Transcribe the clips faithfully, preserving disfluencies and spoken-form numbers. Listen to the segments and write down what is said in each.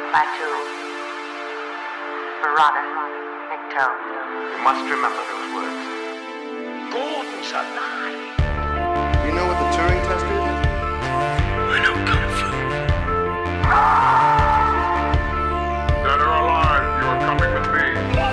Batu, Barada, Nikto. You must remember those words. Gordon's alive. You know what the Turing test is? I know Kung Fu. Dead or alive, you are coming with me.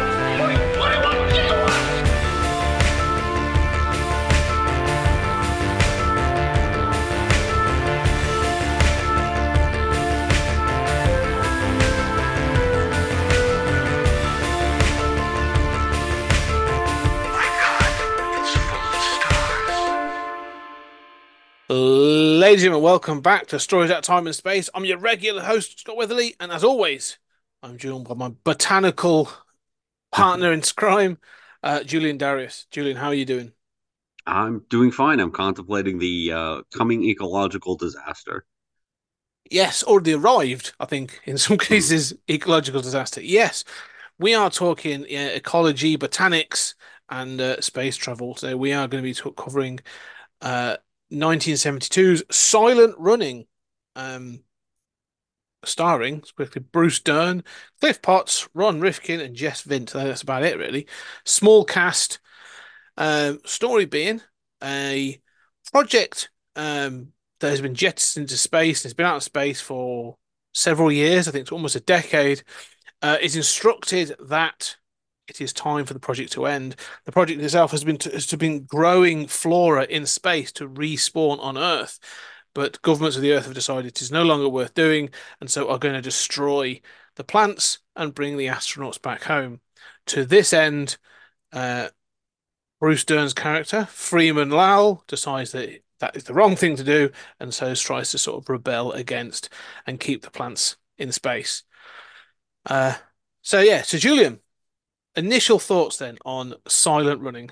Ladies and gentlemen, welcome back to Stories Out of Time and Space. I'm your regular host, Scott Weatherly, and as always, I'm joined by my botanical partner in crime, uh, Julian Darius. Julian, how are you doing? I'm doing fine. I'm contemplating the uh, coming ecological disaster. Yes, already arrived, I think, in some cases, ecological disaster. Yes, we are talking uh, ecology, botanics, and uh, space travel. So we are going to be t- covering uh, nineteen seventy-two's Silent Running, um, starring quickly Bruce Dern, Cliff Potts, Ron Rifkin, and Jess Vint. That's about it, really. Small cast. Um, story being a project um, that has been jettisoned into space and has been out of space for several years. I think it's almost a decade. Uh, is instructed that it is time for the project to end. The project itself has been to, has been growing flora in space to respawn on Earth, but governments of the Earth have decided it is no longer worth doing, and so are going to destroy the plants and bring the astronauts back home. To this end, uh, Bruce Dern's character, Freeman Lowell, decides that that is the wrong thing to do, and so tries to sort of rebel against and keep the plants in space. Uh, so yeah, so Julian, initial thoughts then on Silent Running.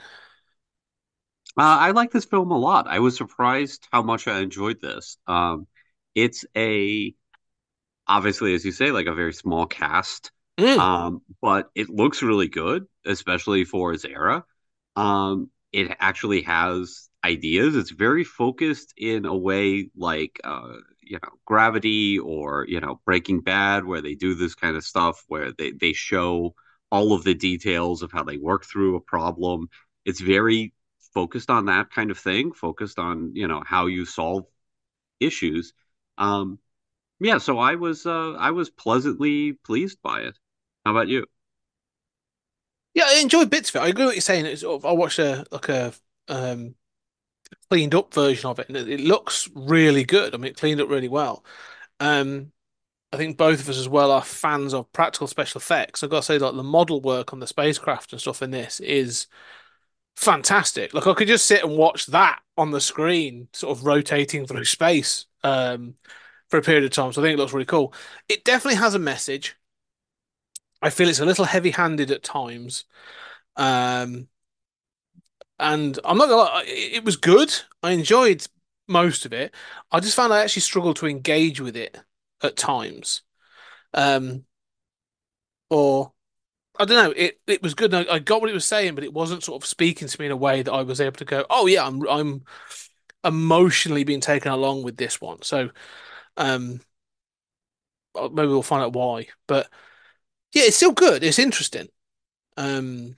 Uh, I like this film a lot. I was surprised how much I enjoyed this. Um, it's a obviously, as you say, like a very small cast, Mm, um, but it looks really good, especially for its era. Um, it actually has ideas. It's very focused in a way like uh, you know, Gravity or you know, Breaking Bad, where they do this kind of stuff where they they show all of the details of how they work through a problem. It's very focused on that kind of thing, focused on, you know, how you solve issues. Um, yeah, so I was uh, I was pleasantly pleased by it. How about you? yeah, I enjoyed bits of it. I agree with what you're saying. It's sort of, I watched a like a um, cleaned up version of it, and it, it looks really good. I mean, it cleaned up really well. Um, I think both of us as well are fans of practical special effects. I've got to say, like the model work on the spacecraft and stuff in this is fantastic. Like I could just sit and watch that on the screen, sort of rotating through space, um, for a period of time. So I think it looks really cool. It definitely has a message. I feel it's a little heavy-handed at times. Um, and I'm not gonna lie, it it was good. I enjoyed most of it. I just found I actually struggled to engage with it at times. Um, or I don't know. It it was good. I, I got what it was saying, but it wasn't sort of speaking to me in a way that I was able to go, "Oh yeah, I'm I'm emotionally being taken along with this one." So um, uh, maybe we'll find out why. But yeah, it's still good. It's interesting. Um,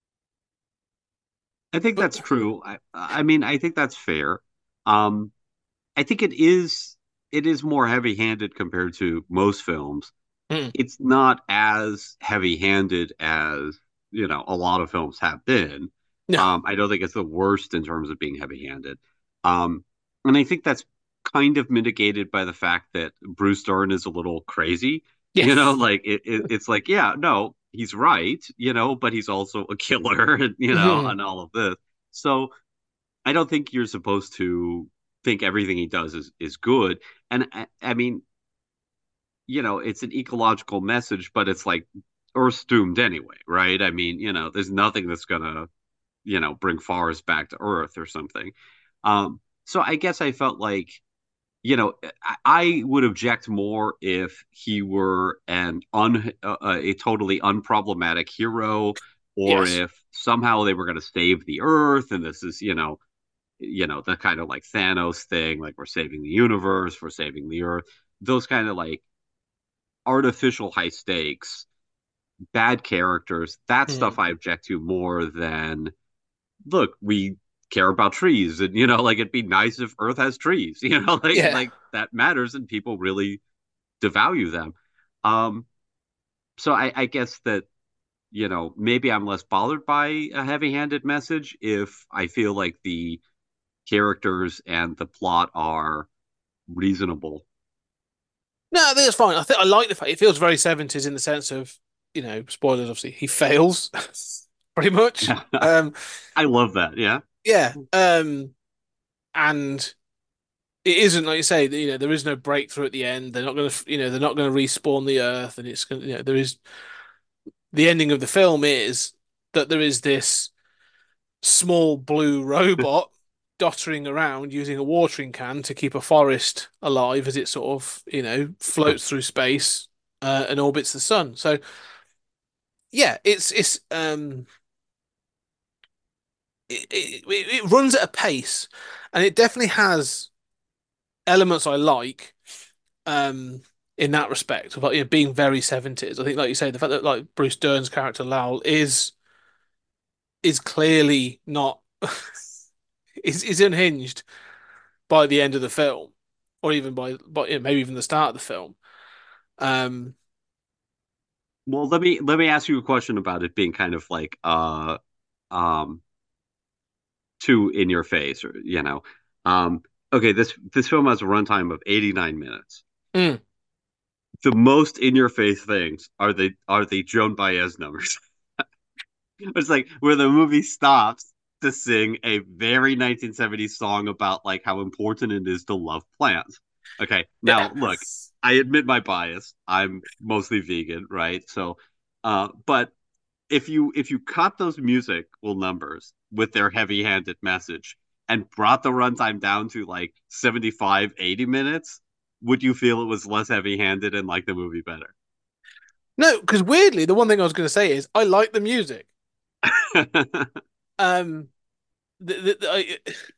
I think but that's true. I, I mean, I think that's fair. Um, I think it is it is more heavy-handed compared to most films. mm, It's not as heavy-handed as, you know, a lot of films have been. no, Um, I don't think it's the worst in terms of being heavy-handed. Um, and I think that's kind of mitigated by the fact that Bruce Dern is a little crazy. yeah, You know, like it, it, it's like, yeah, no, he's right, you know, but he's also a killer, and you know, mhm, and all of this. So I don't think you're supposed to think everything he does is is good. And I, I mean, you know, it's an ecological message, but it's like Earth's doomed anyway, right? I mean, you know, there's nothing that's gonna, you know, bring forests back to Earth or something. Um, so I guess I felt like, you know, I, I would object more if he were an un uh, a totally unproblematic hero, or yes, if somehow they were going to save the Earth, and this is, you know, you know, the kind of like Thanos thing, like we're saving the universe, we're saving the Earth, those kind of like artificial high stakes, bad characters, that Hmm. stuff I object to more than look, we care about trees and you know, like it'd be nice if Earth has trees, you know, like Yeah. like that matters and people really devalue them. Um, so I, I guess that, you know, maybe I'm less bothered by a heavy-handed message if I feel like the characters and the plot are reasonable. No, I think it's fine. I think I like the fact it feels very seventies in the sense of, you know, spoilers obviously. He fails pretty much. Um, I love that. Yeah. yeah. Um, and it isn't like you say, you know, there is no breakthrough at the end. They're not going to, you know, they're not going to respawn the Earth, and it's going to, you know, there is the ending of the film is that there is this small blue robot dottering around using a watering can to keep a forest alive as it sort of, you know, floats through space uh, and orbits the sun. So yeah, it's it's um it, it, it runs at a pace, and it definitely has elements I like um in that respect of like, you know, being very seventies. I think, like you say, the fact that like Bruce Dern's character Lowell is is clearly not is is unhinged by the end of the film, or even by, by you know, maybe even the start of the film. Um, Well, let me let me ask you a question about it being kind of like uh um too in your face, or you know. Um okay, this this film has a runtime of eighty-nine minutes. mm, The most in your face things are the are the Joan Baez numbers. It's like where the movie stops to sing a very nineteen seventies song about like how important it is to love plants. Okay, yeah, now look, I admit my bias. I'm mostly vegan, right? So, uh, but if you if you cut those musical numbers with their heavy-handed message and brought the runtime down to like seventy-five, eighty minutes, would you feel it was less heavy-handed and like the movie better? no, because weirdly, the one thing I was going to say is I like the music. Um, the, the, the, I,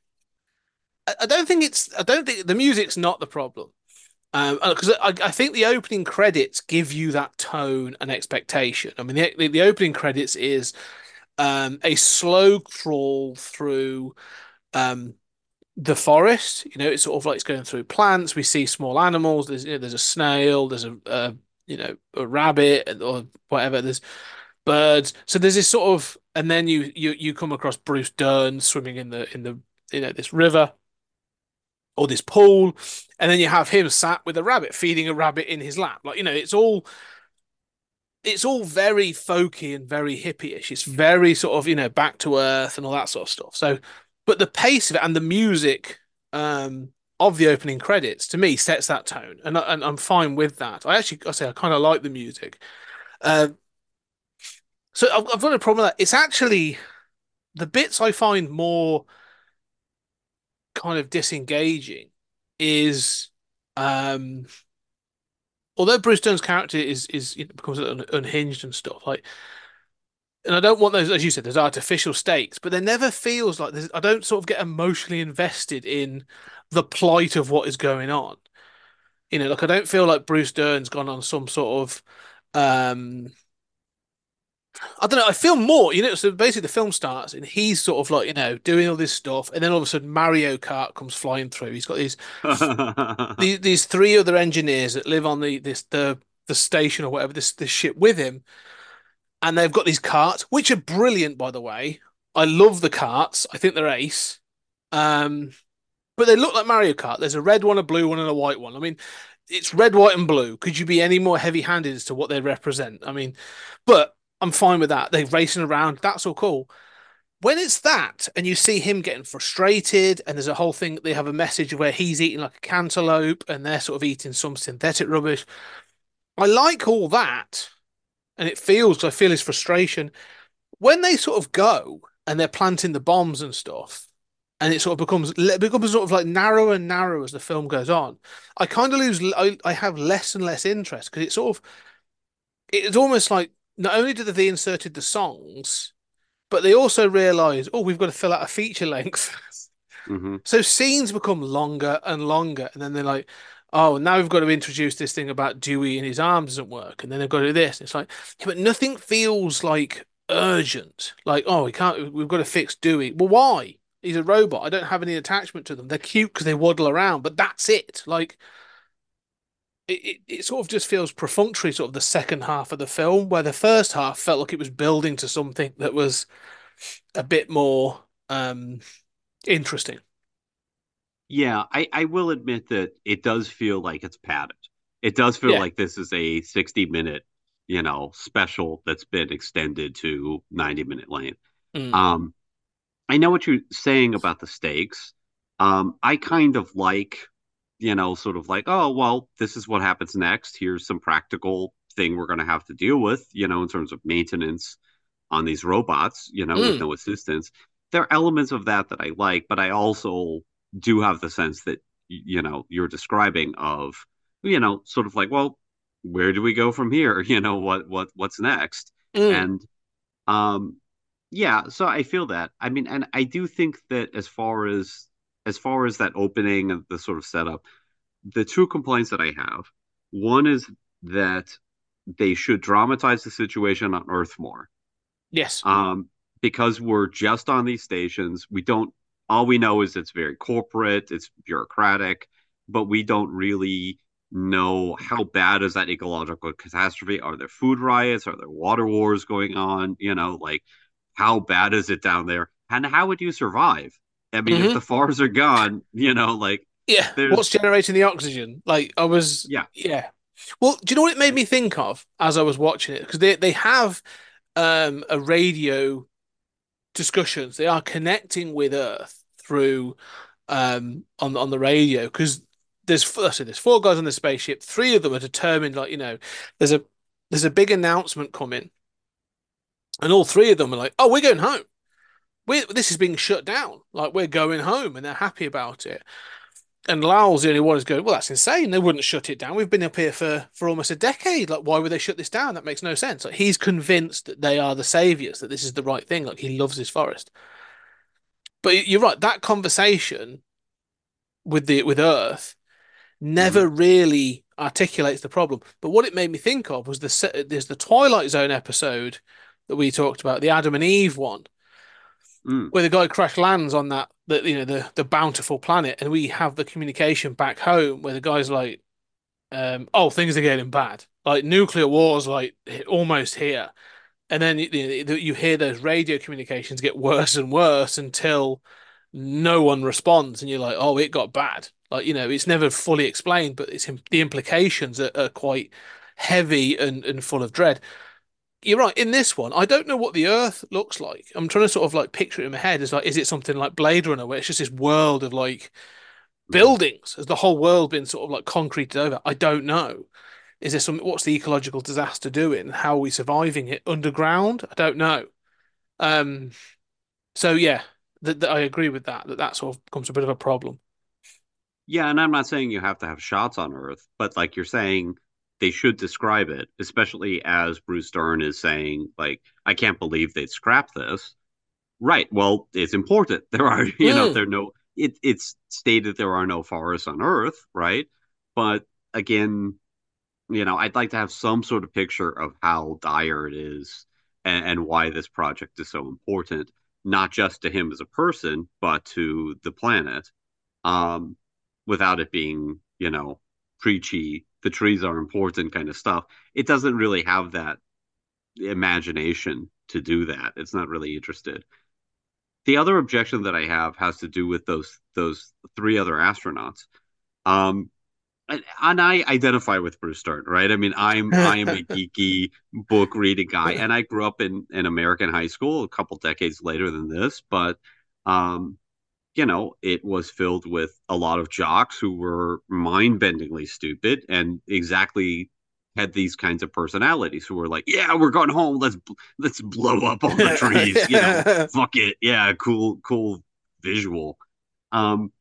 I don't think it's I don't think the music's not the problem. Um, because I, I think the opening credits give you that tone and expectation. I mean, the the, the opening credits is um a slow crawl through um the forest. You know, it's sort of like it's going through plants. We see small animals. There's you know, there's a snail. There's a, a you know a rabbit or whatever. There's birds. So there's this sort of, and then you you you come across Bruce Dern swimming in the in the you know this river or this pool, and then you have him sat with a rabbit feeding a rabbit in his lap. Like you know, it's all it's all very folky and very hippie-ish. It's very sort of, you know, back to earth and all that sort of stuff. So, but the pace of it and the music um, of the opening credits to me sets that tone, and, I- and I'm fine with that. I actually, I say, I kind of like the music. Uh, so I've, I've got a problem with that. It's actually the bits I find more kind of disengaging is um although Bruce Dern's character is is you know, becomes un unhinged and stuff like, and I don't want those, as you said, there's artificial stakes, but there never feels like there's, I don't sort of get emotionally invested in the plight of what is going on. You know, like I don't feel like Bruce Dern's gone on some sort of, um, I don't know. I feel more, you know. So basically, the film starts and he's sort of like, you know, doing all this stuff, and then all of a sudden, Mario Kart comes flying through. He's got these these, these three other engineers that live on the this the the station or whatever this this ship with him, and they've got these carts, which are brilliant, by the way. I love the carts. I think they're ace. Um, but they look like Mario Kart. There's a red one, a blue one, and a white one. I mean, it's red, white, and blue. Could you be any more heavy-handed as to what they represent? I mean, but I'm fine with that. They're racing around. That's all cool. When it's that, and you see him getting frustrated, and there's a whole thing, they have a message where he's eating like a cantaloupe, and they're sort of eating some synthetic rubbish. I like all that, and it feels, I feel his frustration when they sort of go and they're planting the bombs and stuff, and it sort of becomes it becomes sort of like narrower and narrower as the film goes on. I kind of lose. I, I have less and less interest because it's sort of it's almost like not only did they inserted the songs, but they also realised, oh, we've got to fill out a feature length. hmm So scenes become longer and longer, and then they're like, oh, now we've got to introduce this thing about Dewey and his arm doesn't work, and then they've got to do this. It's like, yeah, but nothing feels like urgent. Like, oh, we can't, we've got to fix Dewey. Well, why? He's a robot. I don't have any attachment to them. They're cute because they waddle around, but that's it. Like, it, it, it sort of just feels perfunctory, sort of the second half of the film, where the first half felt like it was building to something that was a bit more um interesting. Yeah, I, I will admit that it does feel like it's padded. It does feel Yeah. like this is a sixty minute, you know, special that's been extended to ninety minute length. Mm. Um, I know what you're saying about the stakes. Um, I kind of like, you know, sort of like, oh, well, this is what happens next. Here's some practical thing we're going to have to deal with, you know, in terms of maintenance on these robots, you know, with Mm. no assistance. There are elements of that that I like, but I also do have the sense that, you know, you're describing of, you know, sort of like, well, where do we go from here? You know, what, what, what's next? Mm. And, um, yeah, so I feel that. I mean, and I do think that as far as as far as that opening and the sort of setup, the two complaints that I have, one is that they should dramatize the situation on Earth more. Yes. Um, because we're just on these stations, we don't, all we know is it's very corporate, it's bureaucratic, but we don't really know how bad is that ecological catastrophe. Are there food riots? Are there water wars going on? You know, like how bad is it down there? And how would you survive? I mean, if Hmm. the farms are gone, you know, like Yeah. What's there's, generating the oxygen? Like I was, yeah. yeah. Well, do you know what it made me think of as I was watching it? Because they they have um a radio discussions. They are connecting with Earth through um on on the radio because there's so there's four guys on the spaceship. Three of them are determined, like you know, there's a there's a big announcement coming, and all three of them are like, "Oh, we're going home. We this is being shut down. Like we're going home," and they're happy about it. And Lyle's the only one who's going, "Well, that's insane. They wouldn't shut it down. We've been up here for for almost a decade. Like, why would they shut this down? That makes no sense." Like he's convinced that they are the saviors, that this is the right thing. Like he loves his forest. But you're right. That conversation with the with Earth Mhm. never really articulates the problem. But what it made me think of was the there's the Twilight Zone episode that we talked about, the Adam and Eve one, Mm. where the guy crash lands on that the you know the the bountiful planet, and we have the communication back home where the guy's like, um, "Oh, things are getting bad. Like nuclear war's like almost here." And then you, you hear those radio communications get worse and worse until no one responds, and you're like, "Oh, it got bad." Like you know, it's never fully explained, but it's the implications are, are quite heavy and, and full of dread. You're right. In this one, I don't know what the Earth looks like. I'm trying to sort of like picture it in my head. It's like, is it something like Blade Runner, where it's just this world of like Mhm. buildings? Has the whole world been sort of like concreted over? I don't know. Is there some? What's the ecological disaster doing? How are we surviving it underground? I don't know. Um, so yeah, that that I agree with that. That that sort of becomes a bit of a problem. Yeah, and I'm not saying you have to have shots on Earth, but like you're saying, they should describe it, especially as Bruce Dern is saying, like, I can't believe they'd scrap this. Right. Well, it's important. There are, you know, Mm, there are no, it, it's stated there are no forests on Earth, right? But again, you know, I'd like to have some sort of picture of how dire it is and, and why this project is so important, not just to him as a person, but to the planet, um, without it being, you know, preachy, the trees are important kind of stuff. It doesn't really have that imagination to do that. It's not really interested. The other objection that I have has to do with those those three other astronauts. Um, and, and I identify with Bruce Stern, right? I mean, I'm I am a geeky book reading guy, and I grew up in in American high school a couple decades later than this, but um, you know, it was filled with a lot of jocks who were mind-bendingly stupid and exactly had these kinds of personalities who were like, "Yeah, we're going home. Let's let's blow up all the trees. You know, fuck it. Yeah, cool, cool visual." Um,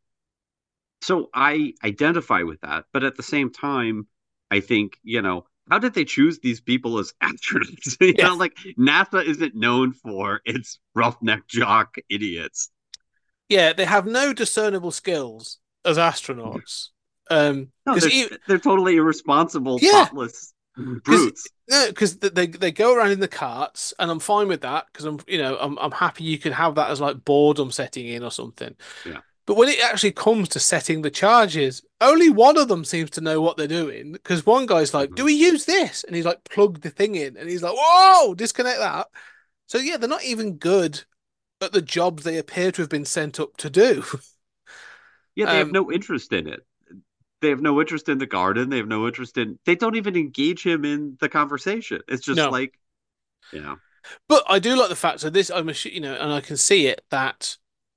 so I identify with that, but at the same time, I think, you know, how did they choose these people as astronauts? You yeah, know, like NASA isn't known for its roughneck jock idiots. yeah. They have no discernible skills as astronauts. Um, No, because they're they're totally irresponsible, yeah, thoughtless because brutes. no, because they they go around in the carts, and I'm fine with that because I'm you know I'm I'm happy you could have that as like boredom setting in or something. Yeah. But when it actually comes to setting the charges, only one of them seems to know what they're doing. Because one guy's like, Mhm. "Do we use this?" And he's like, "Plug the thing in," and he's like, "Whoa, disconnect that." So yeah, they're not even good at the jobs they appear to have been sent up to do. Yeah, they have Um, no interest in it. They have no interest in the garden. They have no interest in. They don't even engage him in the conversation. It's just no, like, you know, but I do like the fact that this, I'm, you know, and I can see it that,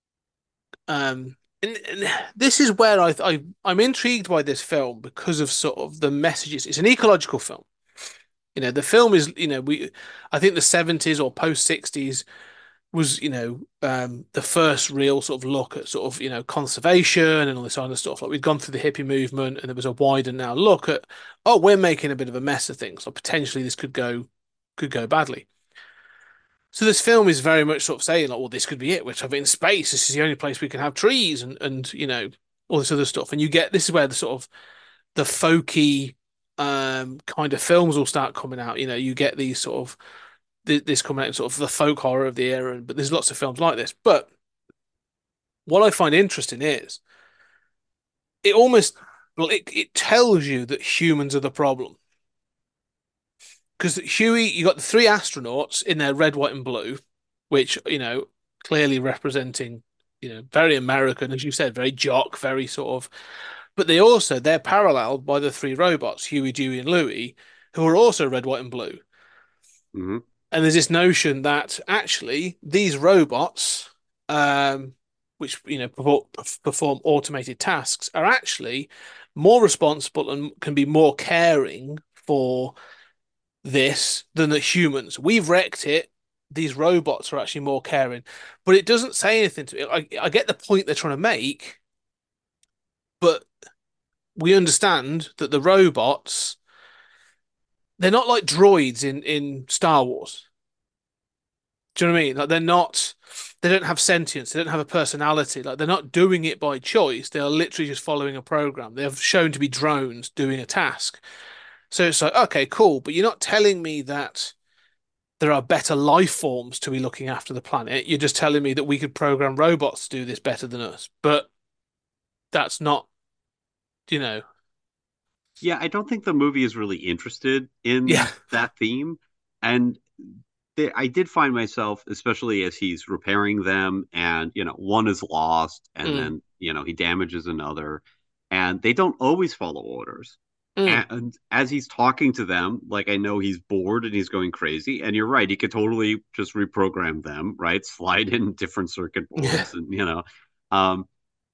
um, and, and this is where I, I, I'm intrigued by this film because of sort of the messages. It's an ecological film. You know, the film is, you know, we, I think the seventies or post sixties was, you know, um, the first real sort of look at sort of, you know, conservation and all this kind of stuff. Like we'd gone through the hippie movement and there was a wider now look at, oh, we're making a bit of a mess of things. So potentially this could go, could go badly. So this film is very much sort of saying like, well, this could be it. We're traveling in space. This is the only place we can have trees and, and, you know, all this other stuff. And you get, this is where the sort of the folky, um, kind of films will start coming out. You know, you get these sort of, this coming out sort of the folk horror of the era, but there's lots of films like this. But what I find interesting is it almost well, it, it tells you that humans are the problem. Because Huey, you got the three astronauts in their red, white, and blue, which, you know, clearly representing, you know, very American, as you said, very jock, very sort of. But they also, they're paralleled by the three robots, Huey, Dewey, and Louie, who are also red, white, and blue. mhm. And there's this notion that actually these robots, um, which you know perform automated tasks, are actually more responsible and can be more caring for this than the humans. We've wrecked it. These robots are actually more caring, but it doesn't say anything to me. I, I get the point they're trying to make, but we understand that the robots, they're not like droids in in Star Wars. Do you know what I mean? Like they're not, they don't have sentience, they don't have a personality. Like they're not doing it by choice. They are literally just following a program. They're shown to be drones doing a task. So it's like, okay, cool, but you're not telling me that there are better life forms to be looking after the planet. You're just telling me that we could program robots to do this better than us. But that's not, you know, Yeah, I don't think the movie is really interested yeah. in that theme. And they, I did find myself, especially as he's repairing them, and you know, one is lost, and Mm, then you know he damages another, and they don't always follow orders. mm, And as he's talking to them, like I know he's bored and he's going crazy. And you're right, he could totally just reprogram them, right? Slide in different circuit yeah. boards, and you know, um,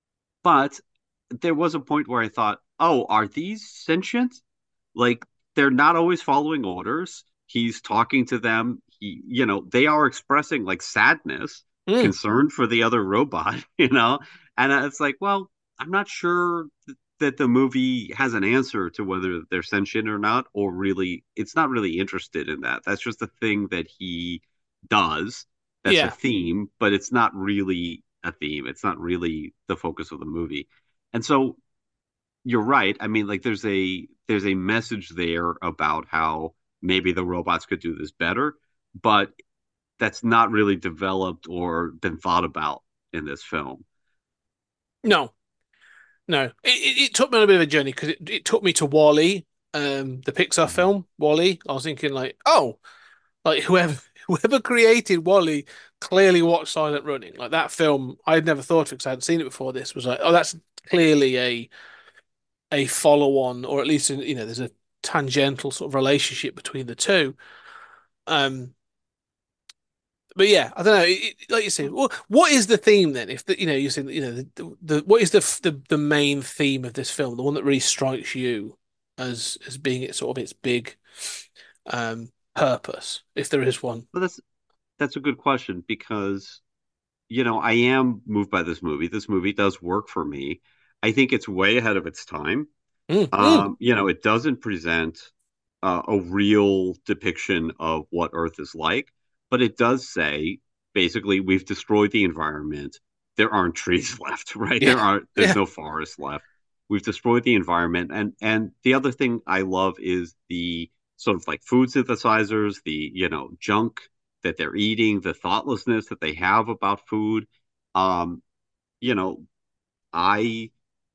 but there was a point where I thought, oh, are these sentient? Like they're not always following orders. He's talking to them. He, you know, they are expressing like sadness, Mm, concern for the other robot, you know, and it's like, well, I'm not sure th- that the movie has an answer to whether they're sentient or not, or really, it's not really interested in that. That's just a thing that he does. That's a yeah. theme, but it's not really a theme. It's not really the focus of the movie. And so you're right. I mean, like there's a there's a message there about how maybe the robots could do this better, but that's not really developed or been thought about in this film. No, no. It, it, it took me on a bit of a journey because it, it took me to Wall-E, um, the Pixar Mhm. film, Wall-E. I was thinking like, oh, like whoever whoever created Wall-E clearly watched Silent Running. Like that film, I'd never thought of because I hadn't seen it before. This was like, oh, that's clearly a a follow-on, or at least you know, there's a tangential sort of relationship between the two. Um, but yeah, I don't know. It, it- like you say, what what is the theme then? If the, you know, you say, you know, the, the what is the, the the main theme of this film? The one that really strikes you as as being its sort of its big um purpose, if there is one. But that's that's a good question because you know I am moved by this movie. This movie does work for me. I think it's way ahead of its time. Mm, mm, Um, you know, it doesn't present uh, a real depiction of what Earth is like, but it does say basically we've destroyed the environment. There aren't trees left, right? yeah, There aren't. There's yeah, no forest left. we've destroyed the environment. And and the other thing I love is the sort of like food synthesizers, the, you know, junk that they're eating, the thoughtlessness that they have about food. Um, you know, I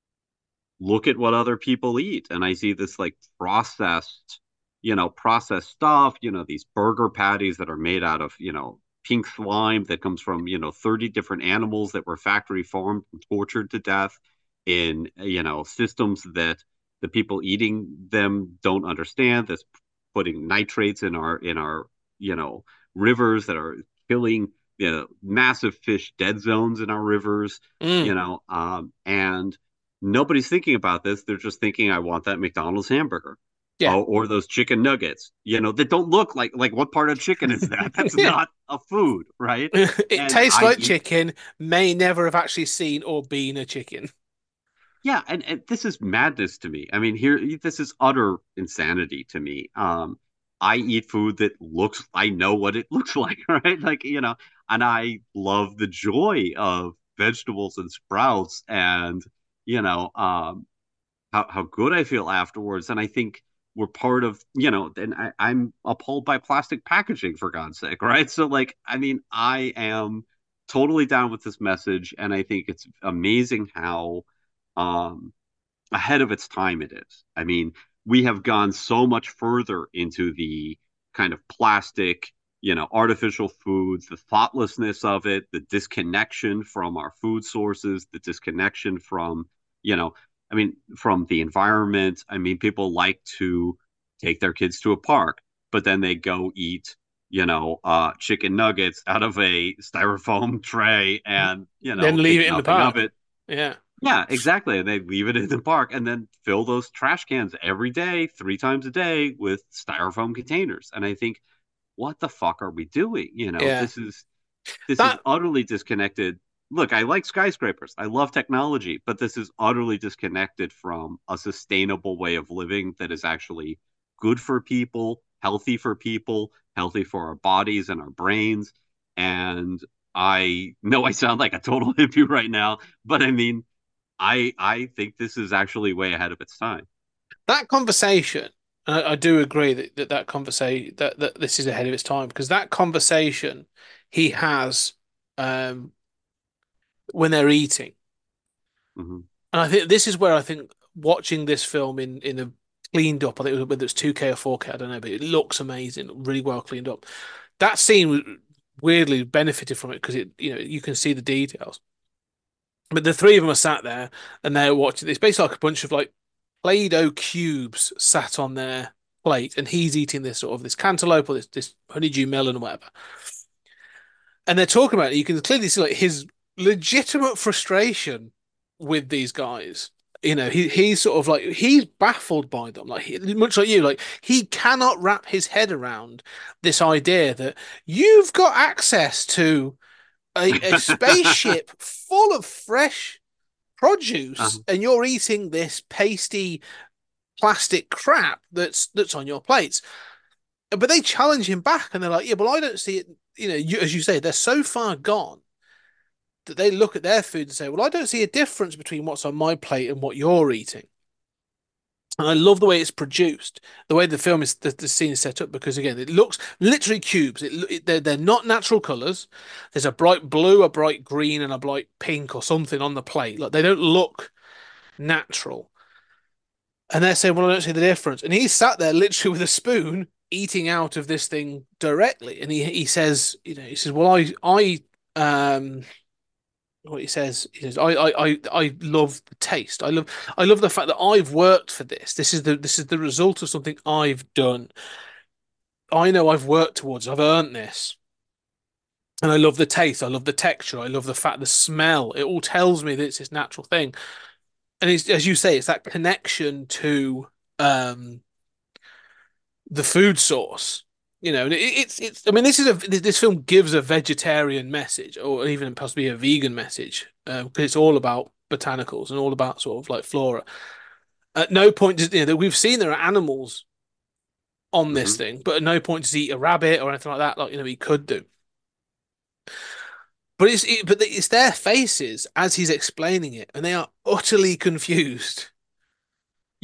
look at what other people eat and I see this like processed, you know, processed stuff, you know, these burger patties that are made out of, you know, pink slime that comes from, you know, thirty different animals that were factory farmed and tortured to death in, you know, systems that the people eating them don't understand. That's putting nitrates in our, in our, you know, rivers that are killing, you know, massive fish dead zones in our rivers, you Mm. know, um, and nobody's thinking about this. They're just thinking, I want that McDonald's hamburger. Yeah. Oh, or those chicken nuggets, you know, that don't look like like what part of chicken is that? That's Yeah. not a food, right? It And tastes I like eat, chicken, may never have actually seen or been a chicken. yeah, and, and this is madness to me. I mean, here, this is utter insanity to me. Um, I eat food that looks, I know what it looks like, right? Like, you know, and I love the joy of vegetables and sprouts and, you know, um, how, how good I feel afterwards. And I think we're part of, you know, and I, I'm appalled by plastic packaging for God's sake, right? So, like, I mean, I am totally down with this message. And I think it's amazing how um, ahead of its time it is. I mean, we have gone so much further into the kind of plastic, you know, artificial foods, the thoughtlessness of it, the disconnection from our food sources, the disconnection from, you know, I mean, from the environment. I mean, people like to take their kids to a park, but then they go eat, you know, uh, chicken nuggets out of a styrofoam tray and, you know, Then leave think it in the nothing of park. it. Yeah. Yeah, exactly. And they leave it in the park and then fill those trash cans every day, three times a day with styrofoam containers. And I think, what the fuck are we doing? You know, Yeah. this is this is That utterly disconnected. Look, I like skyscrapers. I love technology, but this is utterly disconnected from a sustainable way of living that is actually good for people, healthy for people, healthy for our bodies and our brains. And I know I sound like a total hippie right now, but I mean, I I think this is actually way ahead of its time. that conversation, and I, I do agree that, that that conversation that, that this is ahead of its time because that conversation he has um when they're eating. Hmm. And I think this is where I think watching this film in in a cleaned up, I think it was, whether it's two K or four K, I don't know, but it looks amazing, really well cleaned up. That scene weirdly benefited from it because it, you know, you can see the details. But the three of them are sat there and they're watching. It's basically like a bunch of like Play-Doh cubes sat on their plate, and he's eating this sort of this cantaloupe or this this honeydew melon or whatever. And they're talking about it. You can clearly see like his legitimate frustration with these guys. You know, he he's sort of like he's baffled by them, like he, much like you, like he cannot wrap his head around this idea that you've got access to a, a spaceship full of fresh produce Uh, and you're eating this pasty plastic crap that's that's on your plates. But they challenge him back and they're like, yeah, well, I don't see it. You know, you, as you say, they're so far gone that they look at their food and say, well, I don't see a difference between what's on my plate and what you're eating. And I love the way it's produced, the way the film is, the, the scene is set up, because again, it looks literally cubes. It, it, they're, they're not natural colors. There's a bright blue, a bright green, and a bright pink or something on the plate. Like they don't look natural. And they're saying, well, I don't see the difference. And he's sat there literally with a spoon eating out of this thing directly. And he he says, you know, he says, well, I I um what he says, he says, I I I I love the taste. I love I love the fact that I've worked for this. This is the this is the result of something I've done. I know I've worked towards, I've earned this. And I love the taste, I love the texture, I love the fact, the smell. It all tells me that it's this natural thing. And it's, as you say, it's that connection to um the food source. You know, and it, it's it's. I mean, this is a this film gives a vegetarian message, or even possibly a vegan message, because uh, it's all about botanicals and all about sort of like flora. At no point does, you know, that we've seen there are animals on this mhm. thing, but at no point does he eat a rabbit or anything like that. Like, you know, he could do. But it's it, but it's their faces as he's explaining it, and they are utterly confused.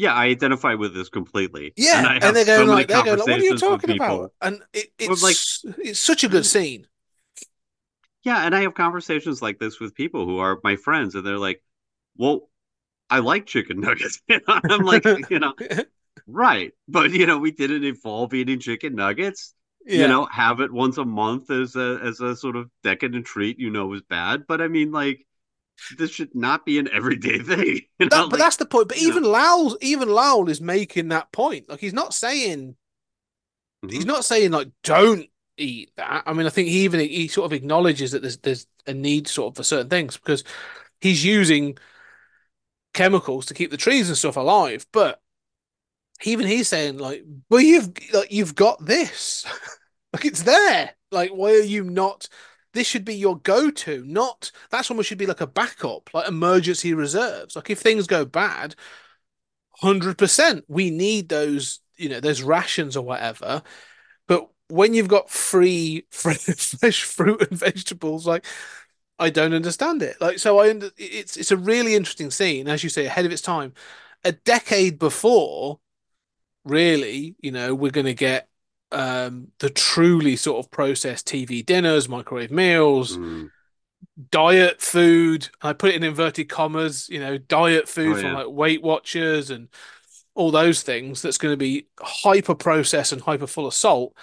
yeah, I identify with this completely, and Yeah, I and have they're so going many like they're going like, what are you conversations with talking about? people. And it, Well, like, it's it's such a good scene. yeah, and I have conversations like this with people who are my friends, and they're like, "Well, I like chicken nuggets." And I'm like, you know, right, but you know, we didn't evolve eating chicken nuggets. You Yeah. know, have it once a month as a as a sort of decadent treat. You know, is bad, but I mean, like, this should not be an everyday thing. You know, That, but like, that's the point. But you know, even Lowell, even Lowell is making that point. Like he's not saying he's mhm. not saying like don't eat that. I mean, I think he even he sort of acknowledges that there's there's a need sort of for certain things because he's using chemicals to keep the trees and stuff alive. But even he's saying like, well, you've like you've got this, like it's there. Like, why are you not? This should be your go-to, not that's almost should be like a backup, like emergency reserves. Like if things go bad, one hundred percent we need those, you know, those rations or whatever. But when you've got free fresh fruit and vegetables, like I don't understand it. Like so, I it's it's a really interesting scene, as you say, ahead of its time. A decade before, really, you know, we're going to get um the truly sort of processed T V dinners, microwave meals, Mm. diet food. I put it in inverted commas, you know, diet Oh food from yeah. like Weight Watchers and all those things. That's going to be hyper processed and hyper full of salt.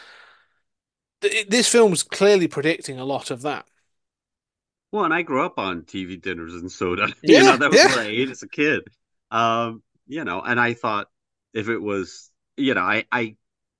This film's clearly predicting a lot of that. Well, and I grew up on T V dinners and soda. You know, Yeah, that was yeah. what I ate as a kid. Um, you know, and I thought if it was, you know, I I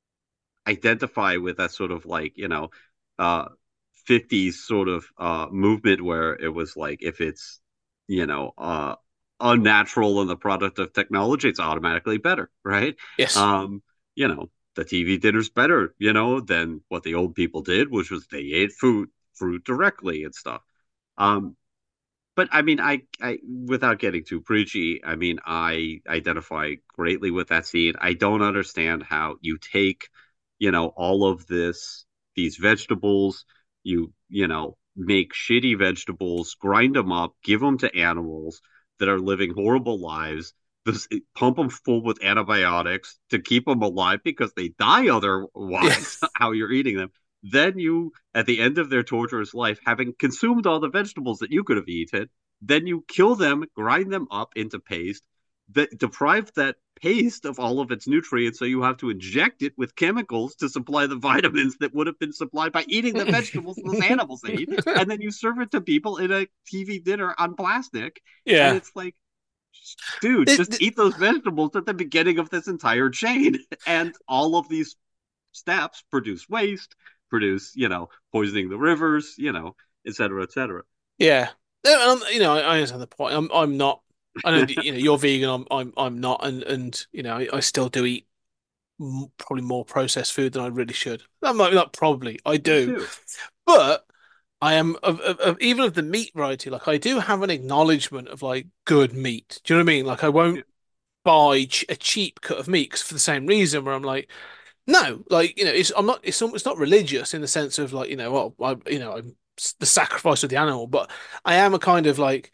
identify with that sort of like, you know, uh fifties sort of uh movement where it was like if it's, you know, uh unnatural and the product of technology, it's automatically better, right? Yes. Um, you know, the T V dinner's better, you know, than what the old people did, which was they ate food fruit directly and stuff. Um, but I mean, I, I, without getting too preachy, I mean, I identify greatly with that scene. I don't understand how you take, you know, all of this, these vegetables, you, you know, make shitty vegetables, grind them up, give them to animals that are living horrible lives, this, pump them full with antibiotics to keep them alive because they die Yeah. otherwise, how you're eating them. Then you, at the end of their torturous life, having consumed all the vegetables that you could have eaten, then you kill them, grind them up into paste, that deprive that paste of all of its nutrients, so you have to inject it with chemicals to supply the vitamins that would have been supplied by eating the vegetables those animals ate, and then you serve it to people in a T V dinner on plastic, and Yeah. it's like, dude, It- just it- eat those vegetables at the beginning of this entire chain, and all of these steps produce waste, produce, you know, poisoning the rivers, you know, et cetera, et cetera. yeah. Um, you know, I, I understand the point. I'm I'm not. I know you know you're vegan. I'm I'm I'm not, and and you know I, I still do eat m probably more processed food than I really should. I'm not, not probably I Me do, too. but I am of, of, of even of the meat variety. Like I do have an acknowledgement of like good meat. Do you know what I mean? Like I Yeah. won't buy ch a cheap cut of meat 'cause for the same reason. Where I'm like, no, like you know, it's I'm not. It's it's not religious in the sense of like you know, well, I you know, I'm the sacrifice of the animal, but I am a kind of like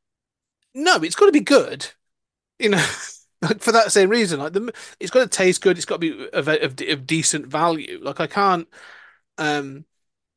no, it's got to be good. You know, like for that same reason, like the it's got to taste good. It's got to be of, of, of decent value. Like I can't. Um,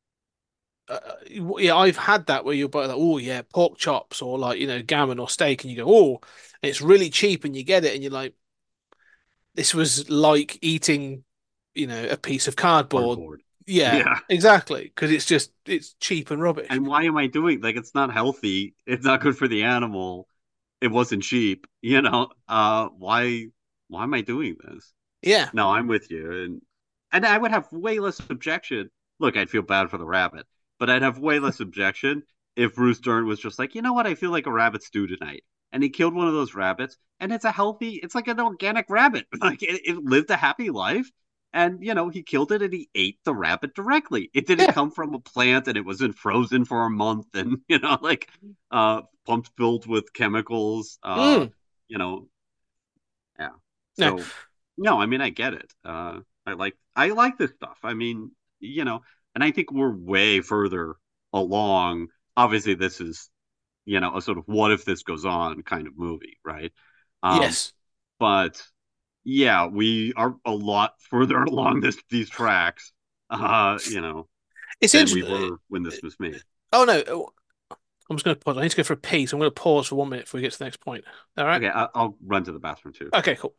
uh, yeah, I've had that where you're like, oh yeah, pork chops or like you know gammon or steak, and you go, oh, and it's really cheap, and you get it, and you're like, this was like eating, you know, a piece of cardboard. Cardboard. Yeah, Yeah. exactly, because it's just it's cheap and rubbish. And why am I doing like it's not healthy? It's not good for the animal. It wasn't cheap, you know. Uh why why am I doing this? Yeah, No, I'm with you. And and I would have way less objection. Look, I'd feel bad for the rabbit, but I'd have way less objection if Bruce Dern was just like, you know what, I feel like a rabbit stew tonight. And he killed one of those rabbits, and it's a healthy, it's like an organic rabbit. Like it, it lived a happy life. And you know, he killed it and he ate the rabbit directly. It didn't yeah, come from a plant and it wasn't frozen for a month and you know, like uh pumped filled with chemicals. Uh, mm, you know, yeah. no, So no, I mean I get it. Uh I like I like this stuff. I mean, you know, and I think we're way further along. Obviously, this is, you know, a sort of what if this goes on kind of movie, right? Um, yes, but yeah, we are a lot further along this these tracks, uh, you know, It's than we interesting. were when this was made. Oh no, oh, I'm just going to pause. I need to go for a pee, so I'm going to pause for one minute before we get to the next point. All right. Okay, I, I'll run to the bathroom too. Okay, cool.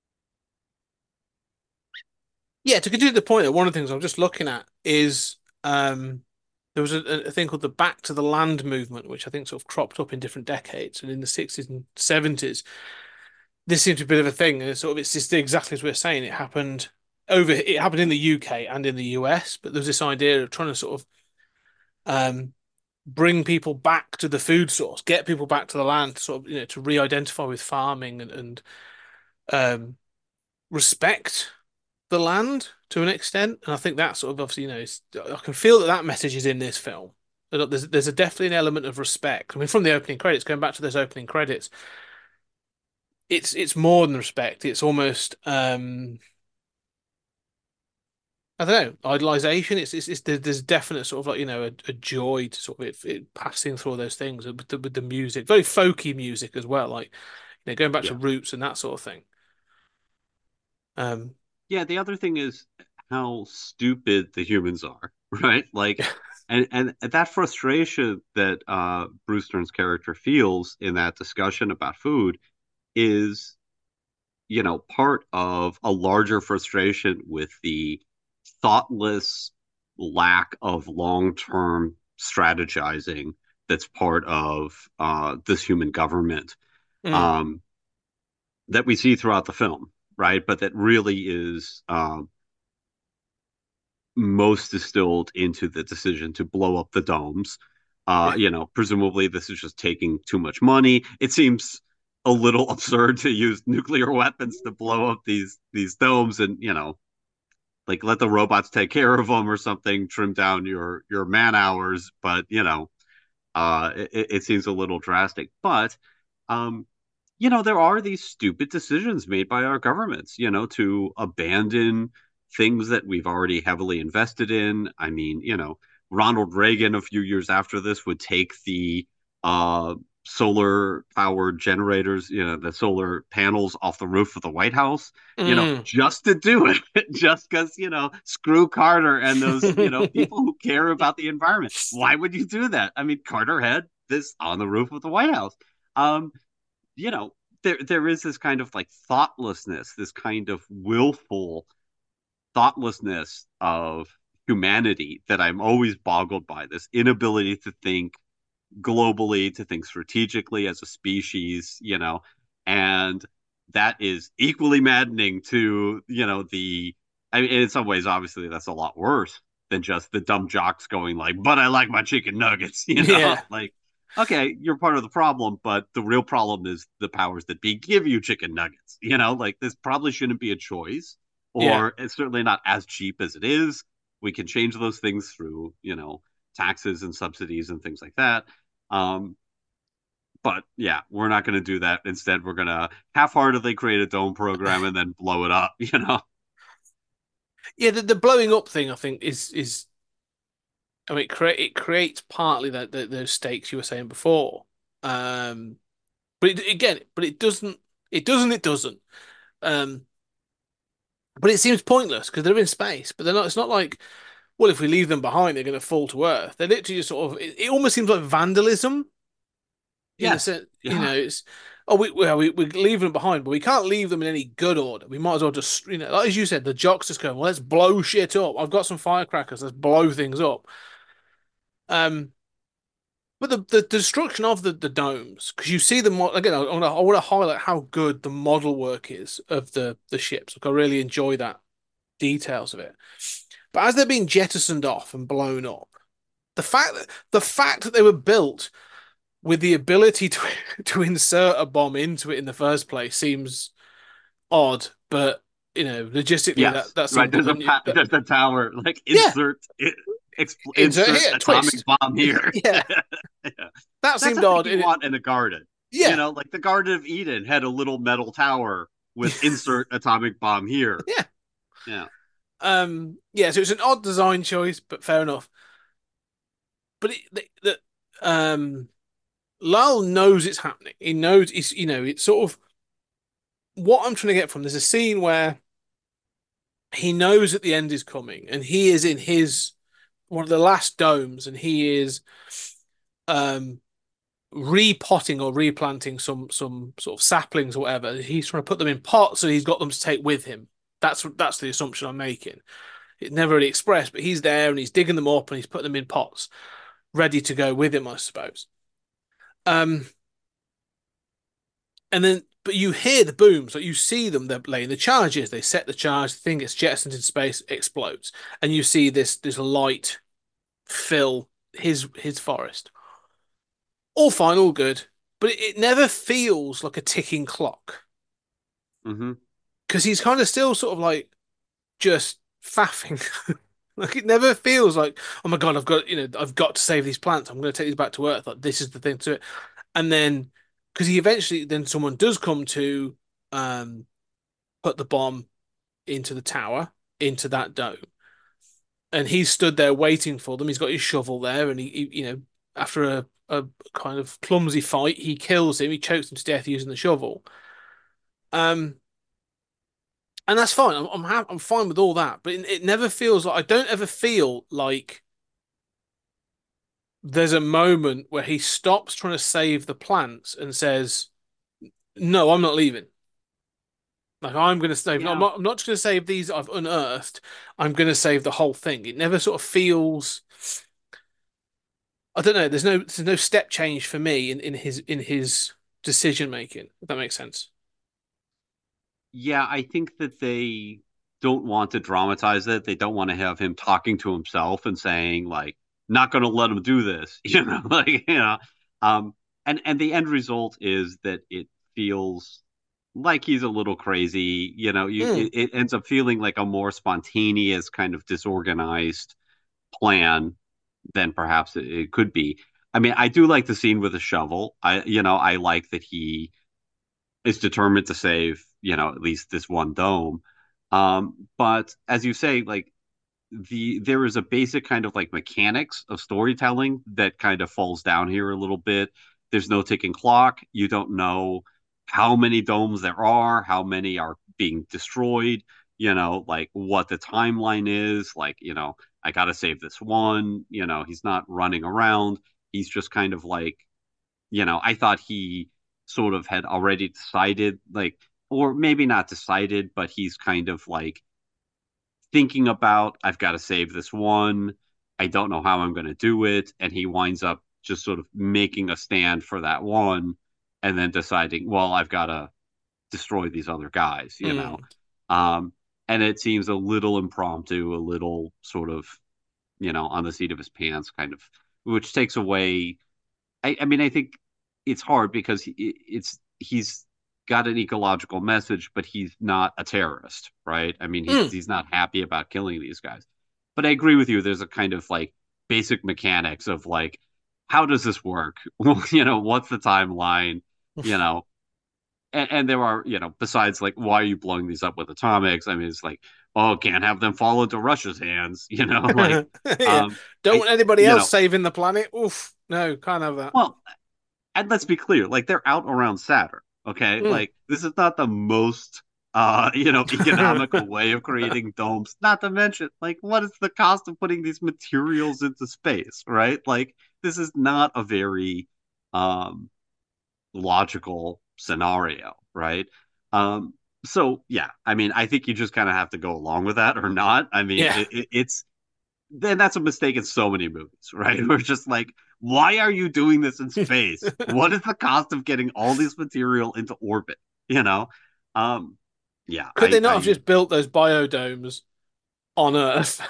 Yeah, to continue the point, one of the things I'm just looking at is um, there was a, a thing called the Back to the Land movement, which I think sort of cropped up in different decades. And in the sixties and seventies, this seemed to be a bit of a thing. And it's sort of it's just exactly as we're saying. It happened over. It happened in the U K and in the U S, but there's this idea of trying to sort of um, bring people back to the food source, get people back to the land, sort of you know to re-identify with farming and, and um, respect the land to an extent. And I think that sort of obviously, you know, it's, I can feel that that message is in this film. There's there's a definitely an element of respect. I mean, from the opening credits, going back to those opening credits, it's it's more than respect. It's almost um I don't know, idolization. It's it's, it's there's definite sort of like you know a, a joy to sort of it, it passing through all those things with the, with the music, very folky music as well, like you know going back to Yeah. roots and that sort of thing. Um, Yeah, the other thing is how stupid the humans are, right? Like, and and that frustration that uh, Bruce Stern's character feels in that discussion about food is, you know, part of a larger frustration with the thoughtless lack of long-term strategizing that's part of uh, this human government. mm, Um, that we see throughout the film, right? But that really is um, most distilled into the decision to blow up the domes. Uh, yeah, you know, presumably this is just taking too much money. It seems a little absurd to use nuclear weapons to blow up these these domes, and you know, like let the robots take care of them or something, trim down your your man hours. But you know, uh, it, it seems a little drastic. But um, you know, there are these stupid decisions made by our governments, you know, to abandon things that we've already heavily invested in. I mean, you know, Ronald Reagan a few years after this would take the uh, solar powered generators, you know, the solar panels off the roof of the White House, you know, mm. just to do it, just because, you know, screw Carter and those, you know, people who care about the environment. Why would you do that? I mean, Carter had this on the roof of the White House. Um, you know, there there is this kind of like thoughtlessness, this kind of willful thoughtlessness of humanity that I'm always boggled by. This inability to think globally, to think strategically as a species, you know, and that is equally maddening to, you know, the I mean, in some ways, obviously, that's a lot worse than just the dumb jocks going like, but I like my chicken nuggets, you know, Yeah, like okay, you're part of the problem, but the real problem is the powers that be give you chicken nuggets. You know, like this probably shouldn't be a choice, yeah. or it's certainly not as cheap as it is. We can change those things through, you know, taxes and subsidies and things like that. Um, but yeah, we're not going to do that. Instead, we're going to half-heartedly create a dome program and then blow it up. You know? Yeah, the, the blowing up thing, I think, is is I mean, it, crea it creates partly that, that those stakes you were saying before. Um, but it, again, but it doesn't. It doesn't. It doesn't. Um, but it seems pointless because they're in space. But they're not. It's not like, well, if we leave them behind, they're going to fall to Earth. They're literally just sort of. It, it almost seems like vandalism in the Yes. sense, you Yeah. know, it's. Oh, we, well, we we leave them behind, but we can't leave them in any good order. We might as well just, you know, like as you said, the jocks just going, well, let's blow shit up. I've got some firecrackers. Let's blow things up. Um, But the, the destruction of the, the domes, because you see them again, I want to I want to highlight how good the model work is of the the ships. Like I really enjoy that details of it. But as they're being jettisoned off and blown up, the fact that the fact that they were built with the ability to to insert a bomb into it in the first place seems odd. But you know, logistically, that Yes. that Right. seems There's a when you, pa- there's a tower like yeah, insert it, expl- insert insert here, atomic twist, bomb here. yeah, Yeah. that That's seemed a thing odd. you And it, want in a garden. You yeah, know, like the Garden of Eden had a little metal tower with insert atomic bomb here. yeah. Yeah. Um, yeah, so it's an odd design choice, but fair enough. But it, the, the um, Lyle knows it's happening. He knows it's you know it's sort of what I'm trying to get from, there's a scene where he knows that the end is coming, and he is in his one of the last domes, and he is um repotting or replanting some some sort of saplings or whatever. He's trying to put them in pots, so he's got them to take with him. That's that's the assumption I'm making. It's never really expressed, but he's there and he's digging them up and he's putting them in pots, ready to go with him, I suppose. Um, and then, but you hear the booms, like you see them, they're laying the charges. They set the charge, the thing gets jettisoned in space, explodes, and you see this this light fill his his forest. All fine, all good, but it, it never feels like a ticking clock Hmm. because he's kind of still sort of like just faffing. Like it never feels like, oh my God, I've got, you know, I've got to save these plants. I'm going to take these back to Earth. Like this is the thing to it. And then, because he eventually, then someone does come to um put the bomb into the tower, into that dome, and he's stood there waiting for them. He's got his shovel there, and he, he you know, after a a kind of clumsy fight, he kills him. He chokes him to death using the shovel. Um, and that's fine. I'm I'm, ha- I'm fine with all that, but it, it never feels like I don't ever feel like there's a moment where he stops trying to save the plants and says, "No, I'm not leaving. Like I'm going to save. No, I'm Yeah. not. I'm not just going to save these I've unearthed. I'm going to save the whole thing." It never sort of feels. I don't know. There's no. There's no step change for me in, in his in his decision making. If that makes sense. Yeah, I think that they don't want to dramatize it. They don't want to have him talking to himself and saying like, "Not going to let him do this," you know, like you know. Um, and and the end result is that it feels like he's a little crazy. You know, you Mm. it, it ends up feeling like a more spontaneous, kind of disorganized plan than perhaps it, it could be. I mean, I do like the scene with the shovel. I, you know, I like that he is determined to save, you know, at least this one dome. Um, but as you say, like the there is a basic kind of like mechanics of storytelling that kind of falls down here a little bit. There's no ticking clock. You don't know how many domes there are, how many are being destroyed, you know, like what the timeline is, like, you know, I got to save this one, you know, he's not running around. He's just kind of like, you know, I thought he sort of had already decided, like, or maybe not decided, but he's kind of like thinking about, I've got to save this one. I don't know how I'm going to do it. And he winds up just sort of making a stand for that one and then deciding, well, I've got to destroy these other guys, you know? Mm. Um, and it seems a little impromptu, a little sort of, you know, on the seat of his pants, kind of, which takes away I, I mean, I think it's hard because he, it's he's got an ecological message, but he's not a terrorist, right? I mean, he's Mm. he's not happy about killing these guys. But I agree with you. There's a kind of like basic mechanics of like, how does this work? Well, you know, what's the timeline? You know, and, and there are, you know, besides like, why are you blowing these up with atomics? I mean, it's like, oh, can't have them fall into Russia's hands. You know, like, Yeah. um, Don't I, want anybody you else know, saving the planet. Oof. No, can't have that. well, and let's be clear, like they're out around Saturn. Okay, Mm. like this is not the most uh you know economical way of creating domes. Not to mention, like, what is the cost of putting these materials into space, right? Like this is not a very um logical scenario, right? Um so yeah, I mean, I think you just kind of have to go along with that or not. I mean, Yeah. it, it, it's then that's a mistake in so many movies, right? We're just like, why are you doing this in space? What is the cost of getting all this material into orbit? You know? Um, yeah, Could they I, not have I, just built those biodomes on Earth?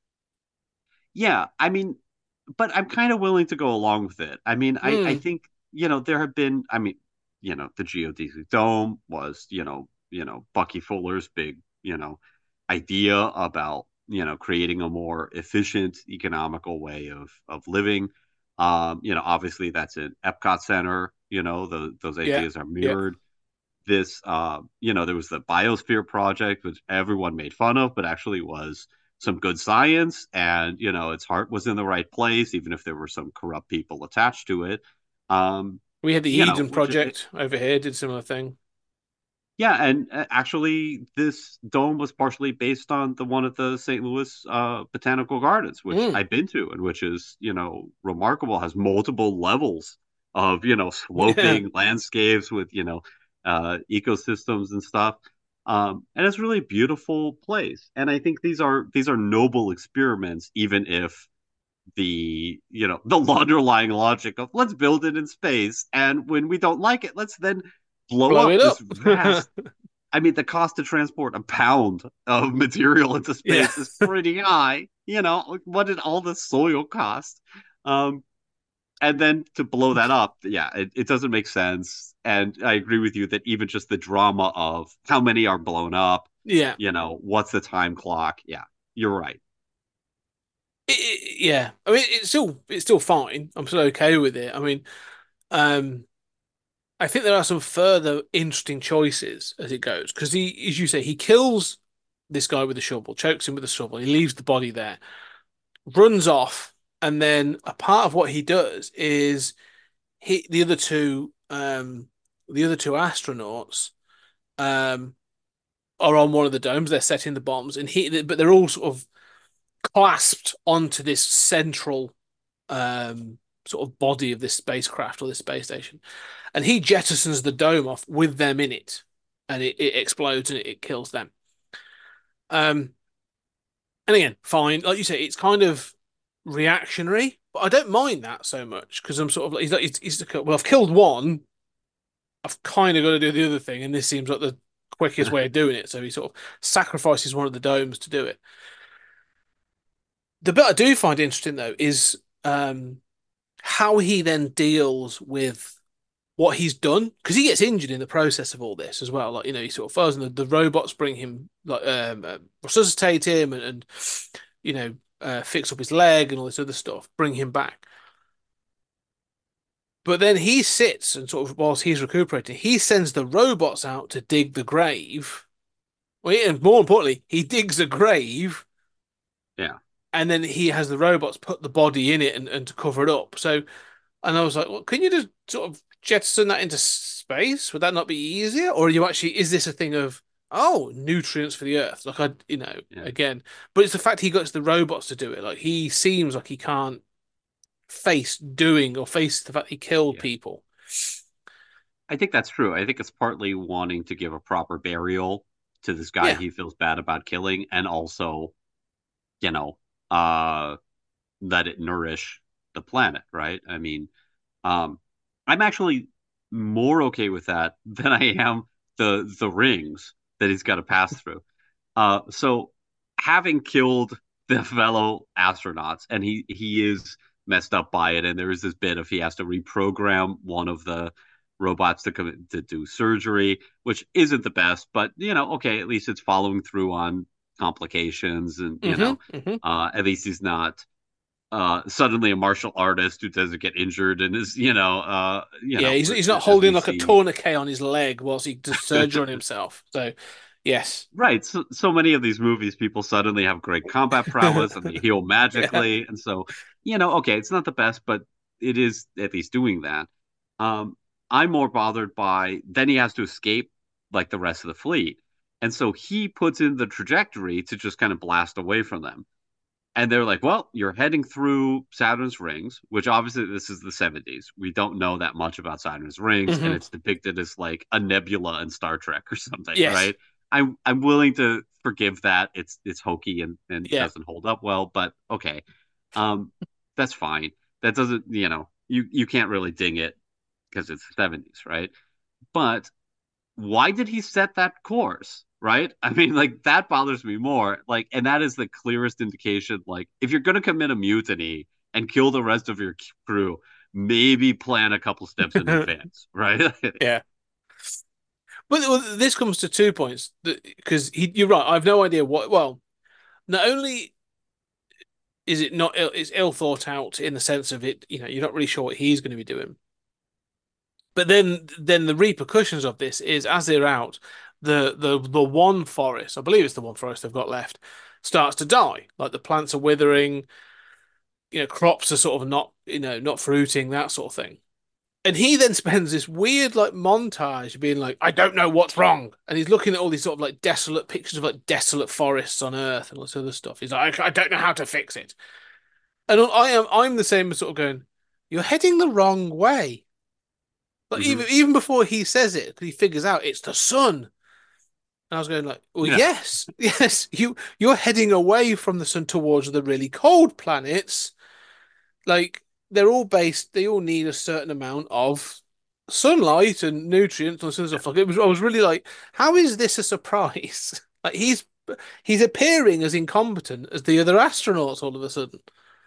yeah, I mean, but I'm kind of willing to go along with it. I mean, I, I Mm. think, you know, there have been, I mean, you know, the geodesic dome was, you know, you know, Bucky Fuller's big, you know, idea about, you know, creating a more efficient, economical way of of living. Um, you know, obviously that's an Epcot Center, you know, the, those Yeah. ideas are Yeah. mirrored. This, uh, you know, there was the Biosphere Project, which everyone made fun of, but actually was some good science. And, you know, its heart was in the right place, even if there were some corrupt people attached to it. Um, We had the you know, Eden which it, Project over here, did similar thing. Yeah, and uh, actually, this dome was partially based on the one at the Saint Louis uh, Botanical Gardens, which Mm. I've been to, and which is, you know, remarkable. Has multiple levels of, you know, Yeah. sloping landscapes with, you know, uh, ecosystems and stuff. Um, and it's a really beautiful place. And I think these are these are noble experiments, even if the, you know, the underlying logic of let's build it in space, and when we don't like it, let's then blow Blow up it this up. vast. I mean, the cost to transport a pound of material into Yeah. space is pretty high. You know, what did all the soil cost? Um, and then to blow that up, yeah, it, it doesn't make sense. And I agree with you that even just the drama of how many are blown up, Yeah. you know, what's the time clock? Yeah, you're right. It, it- yeah. I mean, it's still it's still fine. I'm still okay with it. I mean, um, I think there are some further interesting choices as it goes because he, as you say, he kills this guy with a shovel, chokes him with a shovel. He leaves the body there, runs off, and then a part of what he does is he the other two um the other two astronauts um are on one of the domes. They're setting the bombs, and he but they're all sort of clasped onto this central um sort of body of this spacecraft or this space station, and he jettisons the dome off with them in it, and it, it explodes and it, it kills them. Um, and again, fine, like you say, it's kind of reactionary, but I don't mind that so much because I'm sort of like he's like he's, he's like, well, I've killed one, I've kind of got to do the other thing, and this seems like the quickest way of doing it. So he sort of sacrifices one of the domes to do it. The bit I do find interesting though is um, how he then deals with what he's done because he gets injured in the process of all this as well. Like you know, he sort of falls, and the, the robots bring him like um, uh, resuscitate him and, and you know uh, fix up his leg and all this other stuff, bring him back. But then he sits and sort of whilst he's recuperating, he sends the robots out to dig the grave. Well, and more importantly, he digs a grave Yeah. and then he has the robots put the body in it and, and to cover it up. So, and I was like, well, can you just sort of jettison that into space? Would that not be easier? Or are you actually, is this a thing of, oh, nutrients for the earth? Like, I, you know, Yeah. again, but it's the fact he gets the robots to do it. Like, he seems like he can't face doing or face the fact he killed Yeah. people. I think that's true. I think it's partly wanting to give a proper burial to this guy Yeah. he feels bad about killing, and also, you know, uh, let it nourish the planet, right? I mean, um, I'm actually more okay with that than I am the the rings that he's got to pass through. Uh, so having killed the fellow astronauts, and he he is messed up by it, and there is this bit of he has to reprogram one of the robots to come to do surgery, which isn't the best, but you know, okay, at least it's following through on complications, and you hmm know, hmm uh, at least he's not uh suddenly a martial artist who doesn't get injured and is, you know, uh you Yeah, know, he's he's not as holding we like a see. tourniquet on his leg whilst he does surgery on himself. So, yes. Right. So, so many of these movies, people suddenly have great combat prowess and they heal Yeah. magically. And so, you know, okay, it's not the best, but it is at least doing that. Um, I'm more bothered by then he has to escape like the rest of the fleet. And so he puts in the trajectory to just kind of blast away from them. And they're like, well, you're heading through Saturn's rings, which obviously this is the seventies. We don't know that much about Saturn's rings, and hmm it's depicted as like a nebula in Star Trek or something, Yes. right? I'm I'm willing to forgive that. It's it's hokey and, and Yeah. doesn't hold up well, but okay. Um, that's fine. That doesn't, you know, you, you can't really ding it because it's the seventies, right? But why did he set that course? Right? I mean, like that bothers me more. Like, and that is the clearest indication. Like, if you're going to commit a mutiny and kill the rest of your crew, maybe plan a couple steps in advance, right? Yeah. But well, this comes to two points because he, you're right. I've no idea what. Well, not only is it not ill, it's ill thought out in the sense of it. You know, you're not really sure what he's going to be doing. But then, then the repercussions of this is as they're out, the the the one forest, I believe it's the one forest they've got left, starts to die. Like the plants are withering. You know, crops are sort of not, you know, not fruiting, that sort of thing. And he then spends this weird like montage being like, I don't know what's wrong. And he's looking at all these sort of like desolate pictures of like desolate forests on Earth and all this other stuff. He's like, I, I don't know how to fix it. And I am I'm the same as sort of going, you're heading the wrong way. But Hmm. even even before he says it, because he figures out it's the sun. And I was going like, well, Yeah. yes, yes, you you're heading away from the sun towards the really cold planets. Like they're all based, they all need a certain amount of sunlight and nutrients and stuff. Like it was, I was really like, how is this a surprise? Like he's he's appearing as incompetent as the other astronauts all of a sudden.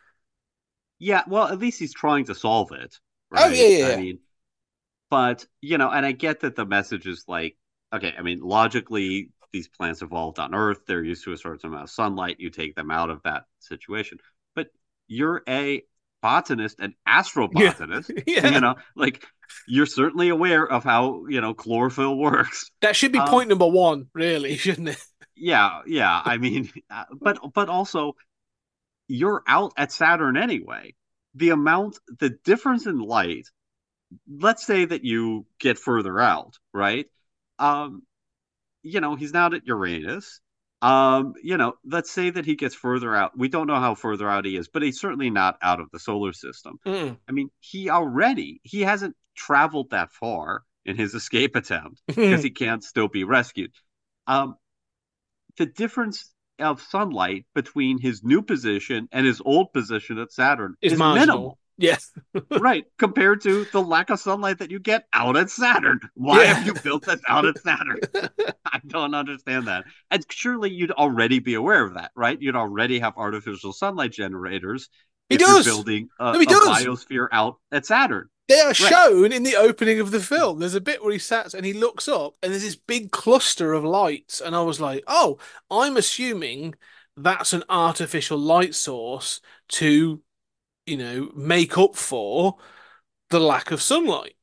Yeah, well, at least he's trying to solve it, Oh yeah, right? yeah, I yeah. mean, but you know, and I get that the message is like, okay, I mean, logically, these plants evolved on Earth. They're used to a certain amount of sunlight. You take them out of that situation. But you're a botanist, an Yeah, astrobotanist, you yeah. know, like you're certainly aware of how, you know, chlorophyll works. That should be Um, point number one, really, shouldn't it? yeah, yeah. I mean, uh, but but also you're out at Saturn anyway. The amount, the difference in light, let's say that you get further out, right? Um, you know, he's not at Uranus. Um, you know, let's say that he gets further out. We don't know how further out he is, but he's certainly not out of the solar system. Mm. I mean, he already he hasn't traveled that far in his escape attempt because he can't still be rescued. Um, the difference of sunlight between his new position and his old position at Saturn Is is marginal. minimal. Yes. Right, compared to the lack of sunlight that you get out at Saturn. Why have Yeah. you built this out at Saturn? I don't understand that. And surely you'd already be aware of that, right? You'd already have artificial sunlight generators He if you're does. building a, No, he a does. biosphere out at Saturn. They are Right. shown in the opening of the film. There's a bit where he sat and he looks up and there's this big cluster of lights. And I was like, oh, I'm assuming that's an artificial light source to, you know, make up for the lack of sunlight.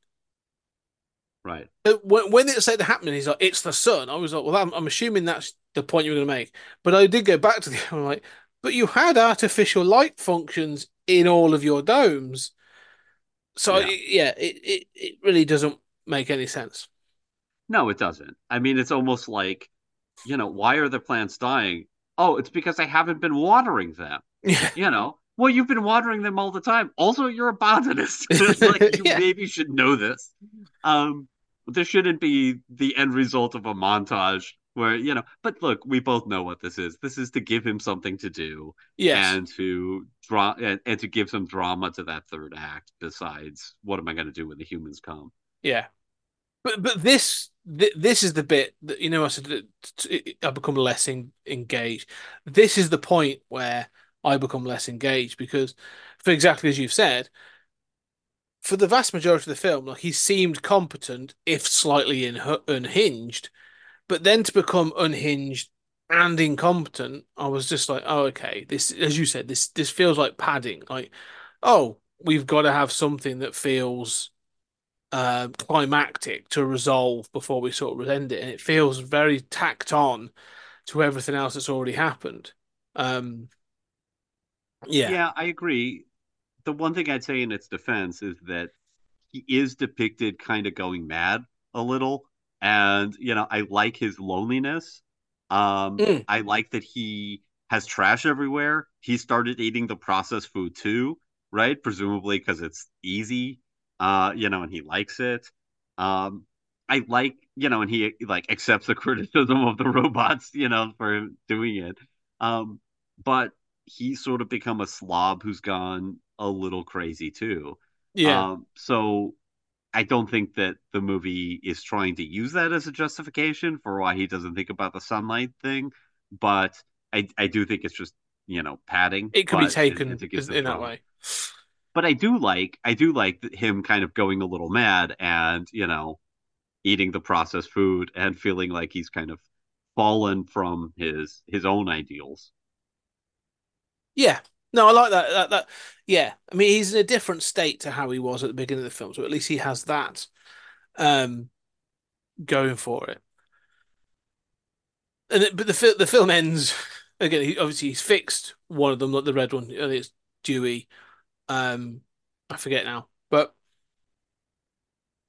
Right. Uh, When, when it said happening, he's like, it's the sun. I was like, well, I'm, I'm assuming that's the point you were going to make. But I did go back to the, I'm like, but you had artificial light functions in all of your domes. So Yeah. yeah, it, it, it really doesn't make any sense. No, it doesn't. I mean, it's almost like, you know, why are the plants dying? Oh, it's because I haven't been watering them. Yeah. You know, well, you've been watering them all the time. Also, you're a botanist. It's like you Yeah. maybe should know this. Um, this shouldn't be the end result of a montage where, you know, but look, we both know what this is. This is to give him something to do Yes. and to draw and, and to give some drama to that third act besides what am I going to do when the humans come? Yeah. But but this th this is the bit that you know I said that t- I become less en engaged. This is the point where I become less engaged because, for exactly as you've said, for the vast majority of the film, like he seemed competent if slightly in unhinged, but then to become unhinged and incompetent, I was just like, oh, okay, this, as you said, this this feels like padding. Like, oh, we've got to have something that feels uh, climactic to resolve before we sort of end it, and it feels very tacked on to everything else that's already happened. Um, yeah, Yeah, I agree. The one thing I'd say in its defense is that he is depicted kind of going mad a little. And, you know, I like his loneliness. Um, mm, I like that he has trash everywhere. He started eating the processed food too, right? Presumably because it's easy, uh, you know, and he likes it. Um, I like, you know, and he like accepts the criticism of the robots, you know, for him doing it. Um, but he's sort of become a slob who's gone a little crazy too. yeah, Um, so I don't think that the movie is trying to use that as a justification for why he doesn't think about the sunlight thing, but I I do think it's just, you know, padding, it could be but and, and taken to give as, some in that drama. way. But I do like I do like him kind of going a little mad and, you know, eating the processed food and feeling like he's kind of fallen from his his own ideals. Yeah, no, I like that. That, that. Yeah, I mean, he's in a different state to how he was at the beginning of the film, so at least he has that um, going for it. And it, but the fil the film ends again. He, obviously, he's fixed one of them, like the red one. I think it's Dewey. Um, I forget now, but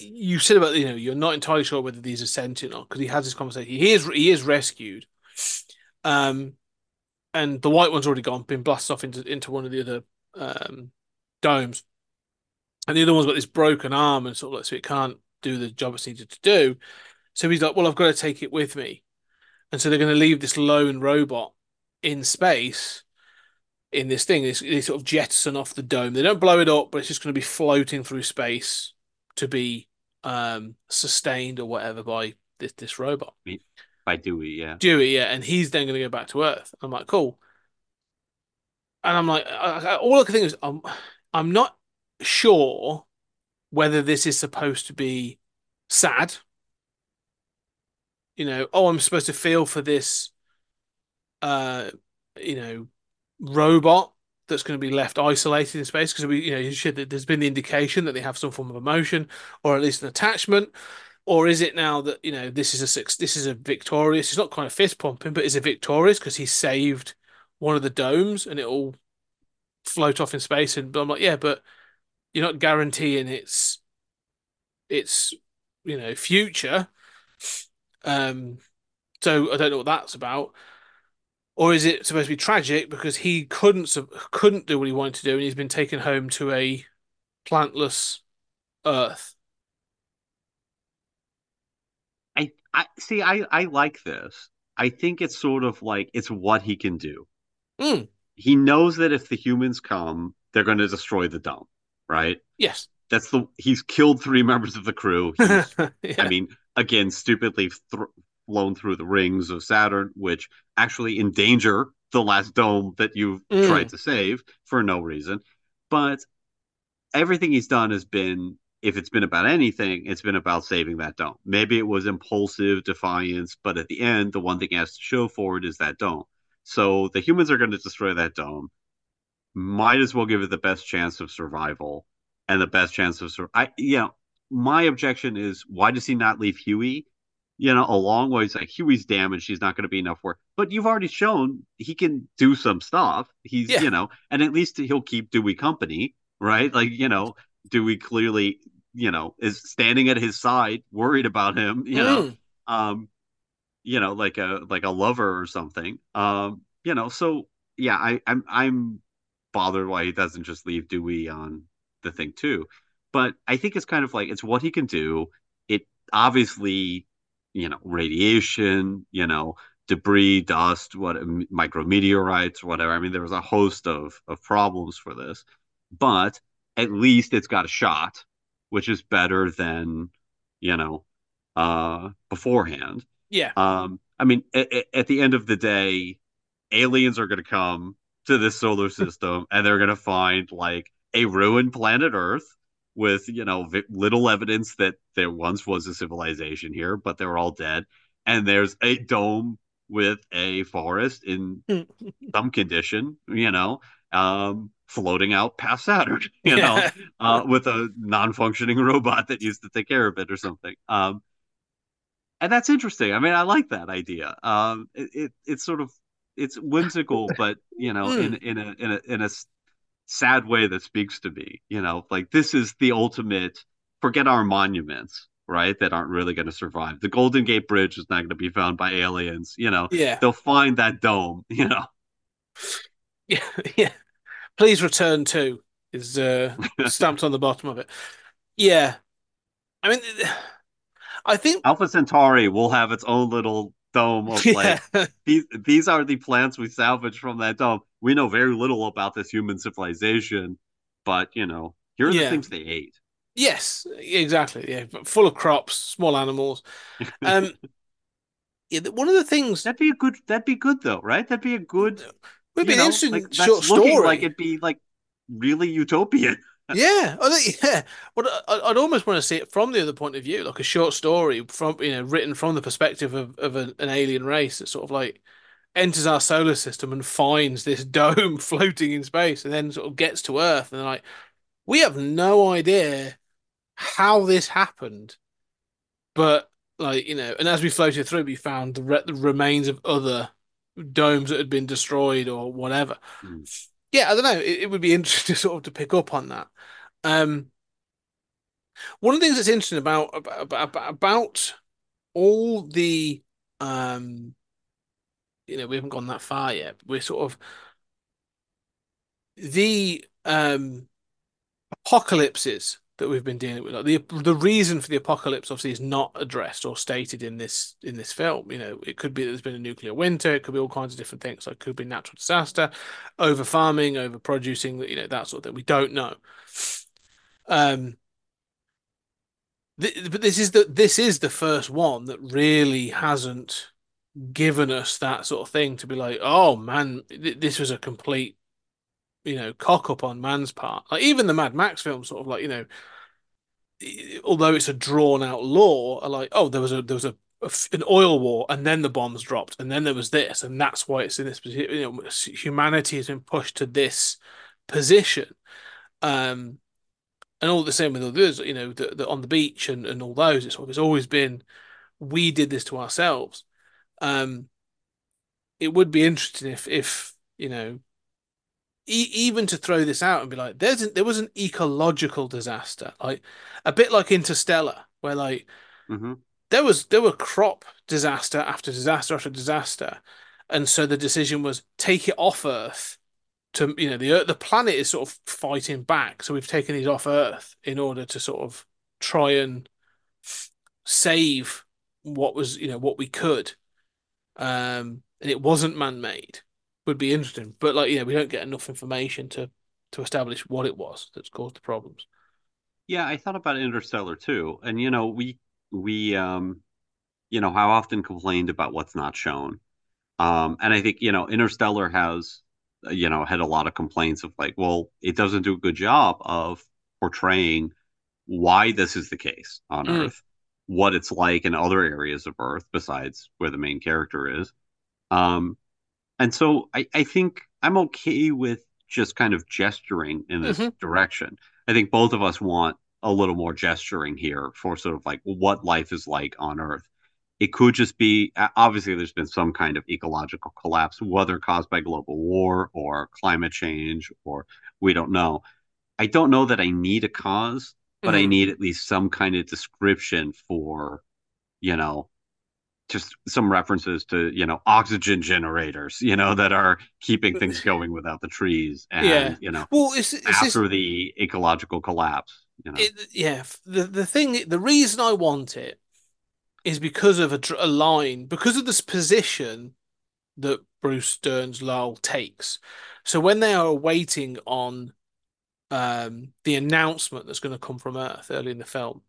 you said about, you know, you're not entirely sure whether these are sentient or not, because he has this conversation. He is he is rescued, um, and the white one's already gone, been blasted off into into one of the other um domes, and the other one's got this broken arm and sort of like so it can't do the job it's needed to do. So he's like, well, I've got to take it with me, and so they're going to leave this lone robot in space in this thing. They, they sort of jettison off the dome. They don't blow it up, but it's just going to be floating through space to be um, sustained or whatever by this this robot. I mean, by Dewey, yeah. Dewey, yeah, and he's then going to go back to Earth. I'm like, cool. And I'm like, I, I, all I can think is, I'm, I'm not sure whether this is supposed to be sad. You know, oh, I'm supposed to feel for this, uh, you know, robot that's going to be left isolated in space because we, you know, should, there's been the indication that they have some form of emotion or at least an attachment, or is it now that you know this is a this is a victorious? It's not kind of fist pumping, but is it victorious because he saved one of the domes and it'll float off in space? And but I'm like, yeah, but you're not guaranteeing its its you know future. Um, so I don't know what that's about. Or is it supposed to be tragic because he couldn't couldn't do what he wanted to do and he's been taken home to a plantless Earth? I, I see. I, I like this. I think it's sort of like it's what he can do. Mm, He knows that if the humans come, they're going to destroy the dome, right? yes. That's the he's killed three members of the crew. He's, I Yeah. mean, again, stupidly th flown through the rings of Saturn, which actually endanger the last dome that you've tried Mm, to save for no reason. But everything he's done has been, if it's been about anything, it's been about saving that dome. Maybe it was impulsive defiance, but at the end, the one thing he has to show for it is that dome. So the humans are going to destroy that dome. Might as well give it the best chance of survival and the best chance of sur- I you know my objection is why does he not leave Huey you know along where he's like Huey's damaged, he's not going to be enough work, but you've already shown he can do some stuff. He's yeah. you know and at least he'll keep Dewey company, right? Like you know Dewey clearly you know is standing at his side worried about him, you know Mm, um you know like a like a lover or something, um you know so yeah I I'm I'm bothered why he doesn't just leave Dewey on the thing too. But I think it's kind of like it's what he can do. It obviously, you know, radiation, you know, debris, dust, what micrometeorites, whatever. I mean, there was a host of of problems for this, but at least it's got a shot, which is better than, you know, uh, beforehand. yeah. Um, I mean, at, at the end of the day, aliens are going to come to this solar system and they're going to find like a ruined planet Earth with, you know, vi- little evidence that there once was a civilization here, but they're all dead. And there's a dome with a forest in Mm, some condition, you know, um, floating out past Saturn, you know, yeah. uh, with a non functioning robot that used to take care of it or something. Um, and that's interesting. I mean, I like that idea. Um, it, it it's sort of it's whimsical, but you know, in Mm, in a in a in a sad way that speaks to me. You know, like this is the ultimate. Forget our monuments, right? That aren't really going to survive. The Golden Gate Bridge is not going to be found by aliens. You know, yeah. they'll find that dome. You know, Yeah. Yeah. Please return to is uh, stamped on the bottom of it. Yeah. I mean, I think, Alpha Centauri will have its own little dome of yeah. like these these are the plants we salvaged from that dome. We know very little about this human civilization, but you know, here are the Yeah. things they ate. Yes, exactly. Yeah. Full of crops, small animals. Um, yeah, one of the things That'd be a good that'd be good though, right? That'd be a good, would be you an know, like interesting that's short looking like story. it'd be like really utopian. Yeah, I think, yeah. But I, I'd almost want to see it from the other point of view, like a short story from, you know, written from the perspective of, of an, an alien race that sort of like enters our solar system and finds this dome floating in space and then sort of gets to Earth and they're like, we have no idea how this happened, but like, you know, and as we floated through, we found the, re the remains of other domes that had been destroyed or whatever. Mm. Yeah, I don't know. It, it would be interesting to sort of to pick up on that. Um, One of the things that's interesting about about about, about all the um you know, we haven't gone that far yet. We're sort of the um apocalypses that we've been dealing with. Like the the reason for the apocalypse obviously is not addressed or stated in this in this film. You know, it could be that there's been a nuclear winter, it could be all kinds of different things. Like it could be natural disaster, over farming, over producing, you know, that sort of thing. We don't know. Um, th but this is the this is the first one that really hasn't given us that sort of thing to be like, oh man, th this was a complete, you know, cock up on man's part. Like even the Mad Max film, sort of like, you know, although it's a drawn out law, are like, oh, there was a there was a, a f- an oil war, and then the bombs dropped, and then there was this, and that's why it's in this position. You know, humanity has been pushed to this position. Um, and all the same with others, you know, the, the on the beach and, and all those. It's, it's always been we did this to ourselves. Um, it would be interesting if if you know e even to throw this out and be like, there's an, there was an ecological disaster, like a bit like Interstellar, where like Hmm. there was there were crop disaster after disaster after disaster, and so the decision was take it off Earth to you know the Earth, the planet is sort of fighting back, so we've taken these off Earth in order to sort of try and save what was you know what we could, um, and it wasn't man-made. Would be interesting, but like yeah, we don't get enough information to to establish what it was that's caused the problems. Yeah, I thought about Interstellar too. And you know, we we um you know, how often complained about what's not shown. Um and I think, you know, Interstellar has uh, you know, had a lot of complaints of like, well, it doesn't do a good job of portraying why this is the case on Mm, Earth, what it's like in other areas of Earth besides where the main character is. Um And so I, I think I'm okay with just kind of gesturing in this hmm direction. I think both of us want a little more gesturing here for sort of like what life is like on Earth. It could just be obviously there's been some kind of ecological collapse, whether caused by global war or climate change, or we don't know. I don't know that I need a cause, but I mm. need at least some kind of description for, you know, just some references to, you know, oxygen generators, you know, that are keeping things going without the trees Yeah. and, you know, Well, it's it's this. after the ecological collapse, you know. It, yeah. The the thing, the reason I want it is because of a, dr- a line, because of this position that Bruce Dern's Lowell takes. So when they are waiting on um, the announcement that's going to come from Earth early in the film,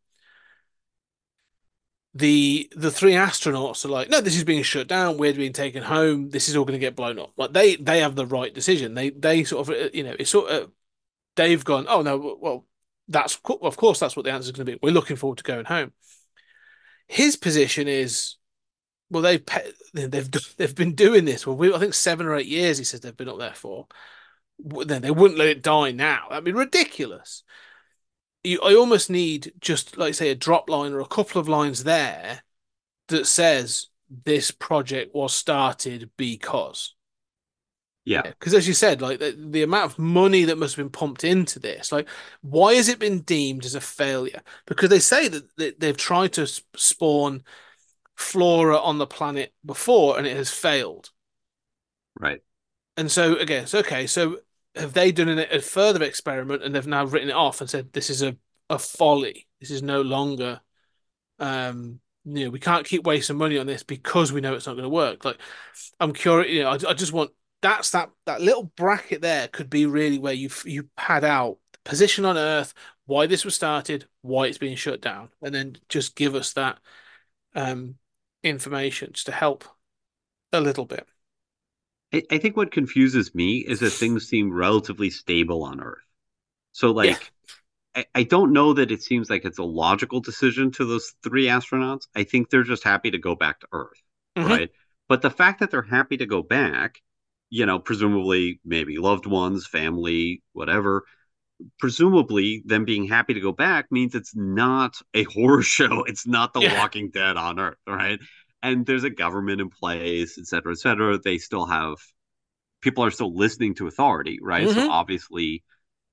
the the three astronauts are like, no, this is being shut down. We're being taken home. This is all going to get blown up. Like they they have the right decision. They they sort of uh, you know it's sort of they've gone. Oh no, well that's of course that's what the answer is going to be. We're looking forward to going home. His position is well they've they've they've been doing this. Well, we, I think seven or eight years. He says they've been up there for. Then they wouldn't let it die now. That'd be ridiculous. You, I almost need just like say a drop line or a couple of lines there that says this project was started because. Yeah, Yeah, because as you said, like the, the amount of money that must have been pumped into this, like why has it been deemed as a failure? Because they say that they- they've tried to s- spawn flora on the planet before and it has failed. right. And so again, it's okay. So have they done a, a further experiment and they've now written it off and said this is a, a folly. This is no longer um you know, we can't keep wasting money on this because we know it's not going to work. Like I'm curious, you know, I, I just want that's that that little bracket there could be really where you you pad out the position on Earth, why this was started, why it's being shut down, and then just give us that um information just to help a little bit. I, I think what confuses me is that things seem relatively stable on Earth. So, Yeah. like, I, I don't know that it seems like it's a logical decision to those three astronauts. I think they're just happy to go back to Earth, hmm right? But the fact that they're happy to go back, you know, presumably maybe loved ones, family, whatever, presumably them being happy to go back means it's not a horror show. It's not The Yeah. Walking Dead on Earth, right? And there's a government in place, et cetera, et cetera. They still have people are still listening to authority, right? So hmm obviously,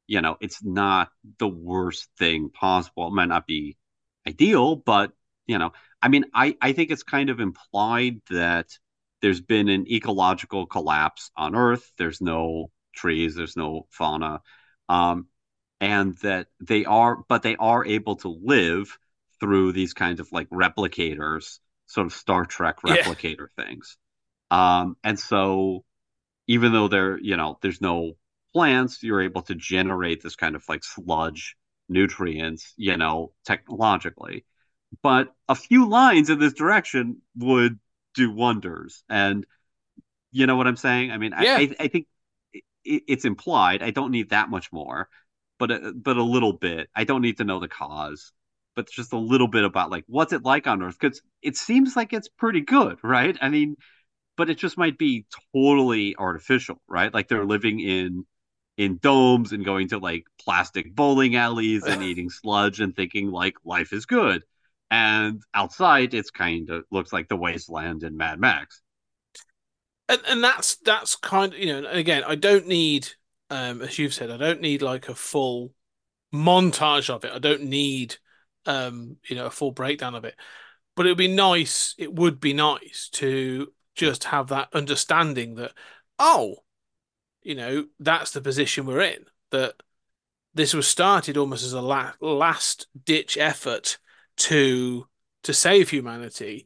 you know, it's not the worst thing possible. It might not be ideal, but you know, I mean, I I think it's kind of implied that there's been an ecological collapse on Earth. There's no trees, there's no fauna, um, and that they are, but they are able to live through these kinds of like replicators, sort of Star Trek Yeah. replicator things. Um, and so even though there, you know, there's no plants, you're able to generate this kind of like sludge nutrients, you know, technologically. But a few lines in this direction would do wonders. And you know what I'm saying? I mean, I, Yeah. I, I think it, it's implied. I don't need that much more, but a, but a little bit. I don't need to know the cause, but just a little bit about like what's it like on Earth? Because it seems like it's pretty good, right? I mean, but it just might be totally artificial, right? Like they're living in in domes and going to like plastic bowling alleys and eating sludge and thinking like life is good. And outside, it's kind of looks like the wasteland in Mad Max. And and that's that's kind of, you know, and again, I don't need, um, as you've said, I don't need like a full montage of it. I don't need, um, you know, a full breakdown of it. But it would be nice, it would be nice to just have that understanding that, oh, you know, that's the position we're in. That this was started almost as a la last ditch effort to to save humanity,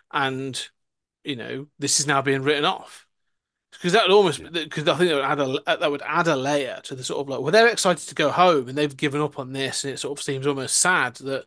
and you know, this is now being written off. Because that would almost, Yeah. because I think that would add a that would add a layer to the sort of like, well, they're excited to go home and they've given up on this, and it sort of seems almost sad that,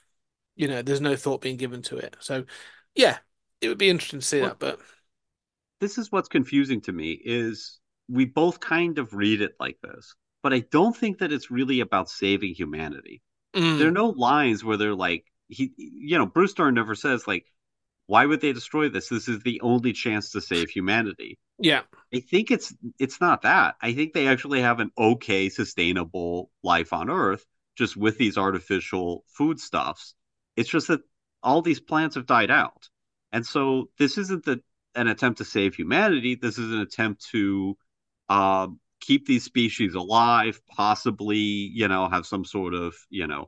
you know, there's no thought being given to it. So, yeah, it would be interesting to see Well, that. But this is what's confusing to me is we both kind of read it like this, but I don't think that it's really about saving humanity. There are mm, no lines where they're like he, you know, Bruce Dern never says like, why would they destroy this? This is the only chance to save humanity. yeah, I think it's it's not that. I think they actually have an okay, sustainable life on Earth just with these artificial foodstuffs. It's just that all these plants have died out. And so this isn't the, an attempt to save humanity. This is an attempt to uh, keep these species alive, possibly, you know, have some sort of, you know,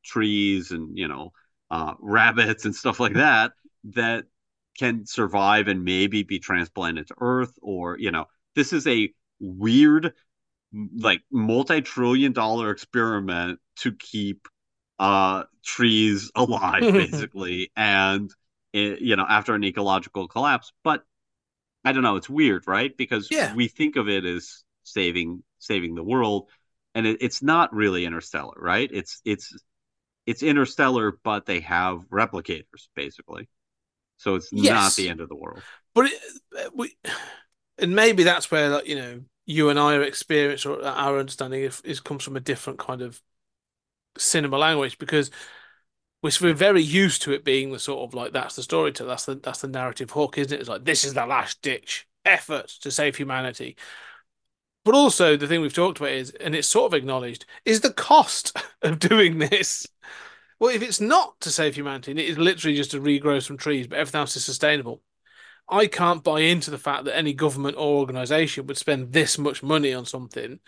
trees and, you know, uh, rabbits and stuff like that that can survive and maybe be transplanted to Earth, or you know, this is a weird, like multi-trillion dollar experiment to keep uh trees alive, basically, and it, you know, after an ecological collapse. But I don't know, it's weird, right? Because yeah, we think of it as saving saving the world, and it, it's not really Interstellar, right? It's it's it's Interstellar, but they have replicators, basically. So it's not the yes, end of the world. but it, we, and maybe that's where, like, you know, you and I are experience or our understanding is, is comes from a different kind of cinema language, because we're, we're very used to it being the sort of like, that's the story to that's the that's the narrative hook, isn't it? It's like, this is the last ditch effort to save humanity. But also the thing we've talked about is, and it's sort of acknowledged, is the cost of doing this. Well, if it's not to save humanity and it is literally just to regrow some trees, but everything else is sustainable, I can't buy into the fact that any government or organization would spend this much money on something.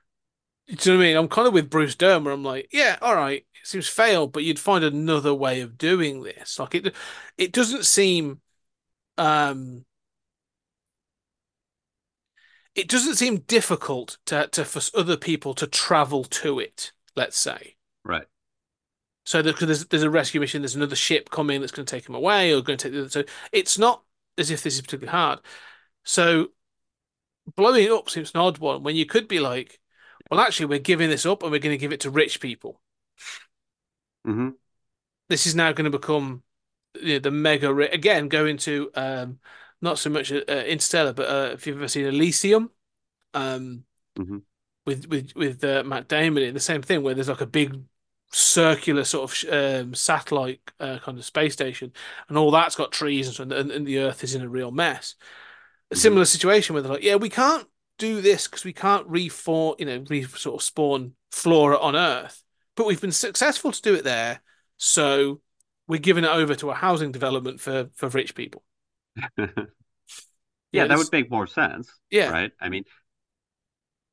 Do you know what I mean? I'm kind of with Bruce Dern, where I'm like, yeah, all right, it seems failed, but you'd find another way of doing this. Like, it, it doesn't seem, um, it doesn't seem difficult to to for other people to travel to it. Let's say. Right. So there, there's there's a rescue mission. There's another ship coming that's going to take him away, or going to take the other. So it's not as if this is particularly hard. So blowing it up seems an odd one when you could be like, well, actually, we're giving this up and we're going to give it to rich people. Mm-hmm. This is now going to become, you know, the mega ri again, going to, um, not so much uh, Interstellar, but uh, if you've ever seen Elysium, um, Mm-hmm. with with with uh, Matt Damon, in the same thing where there's like a big circular sort of um, satellite uh, kind of space station, and all that's got trees and, and and the Earth is in a real mess. A Mm-hmm. similar situation where they're like, yeah, we can't do this because we can't reform, you know, re sort of spawn flora on Earth, but we've been successful to do it there, so we're giving it over to a housing development for for rich people. You Yeah, know, that it's would make more sense, yeah, right? I mean,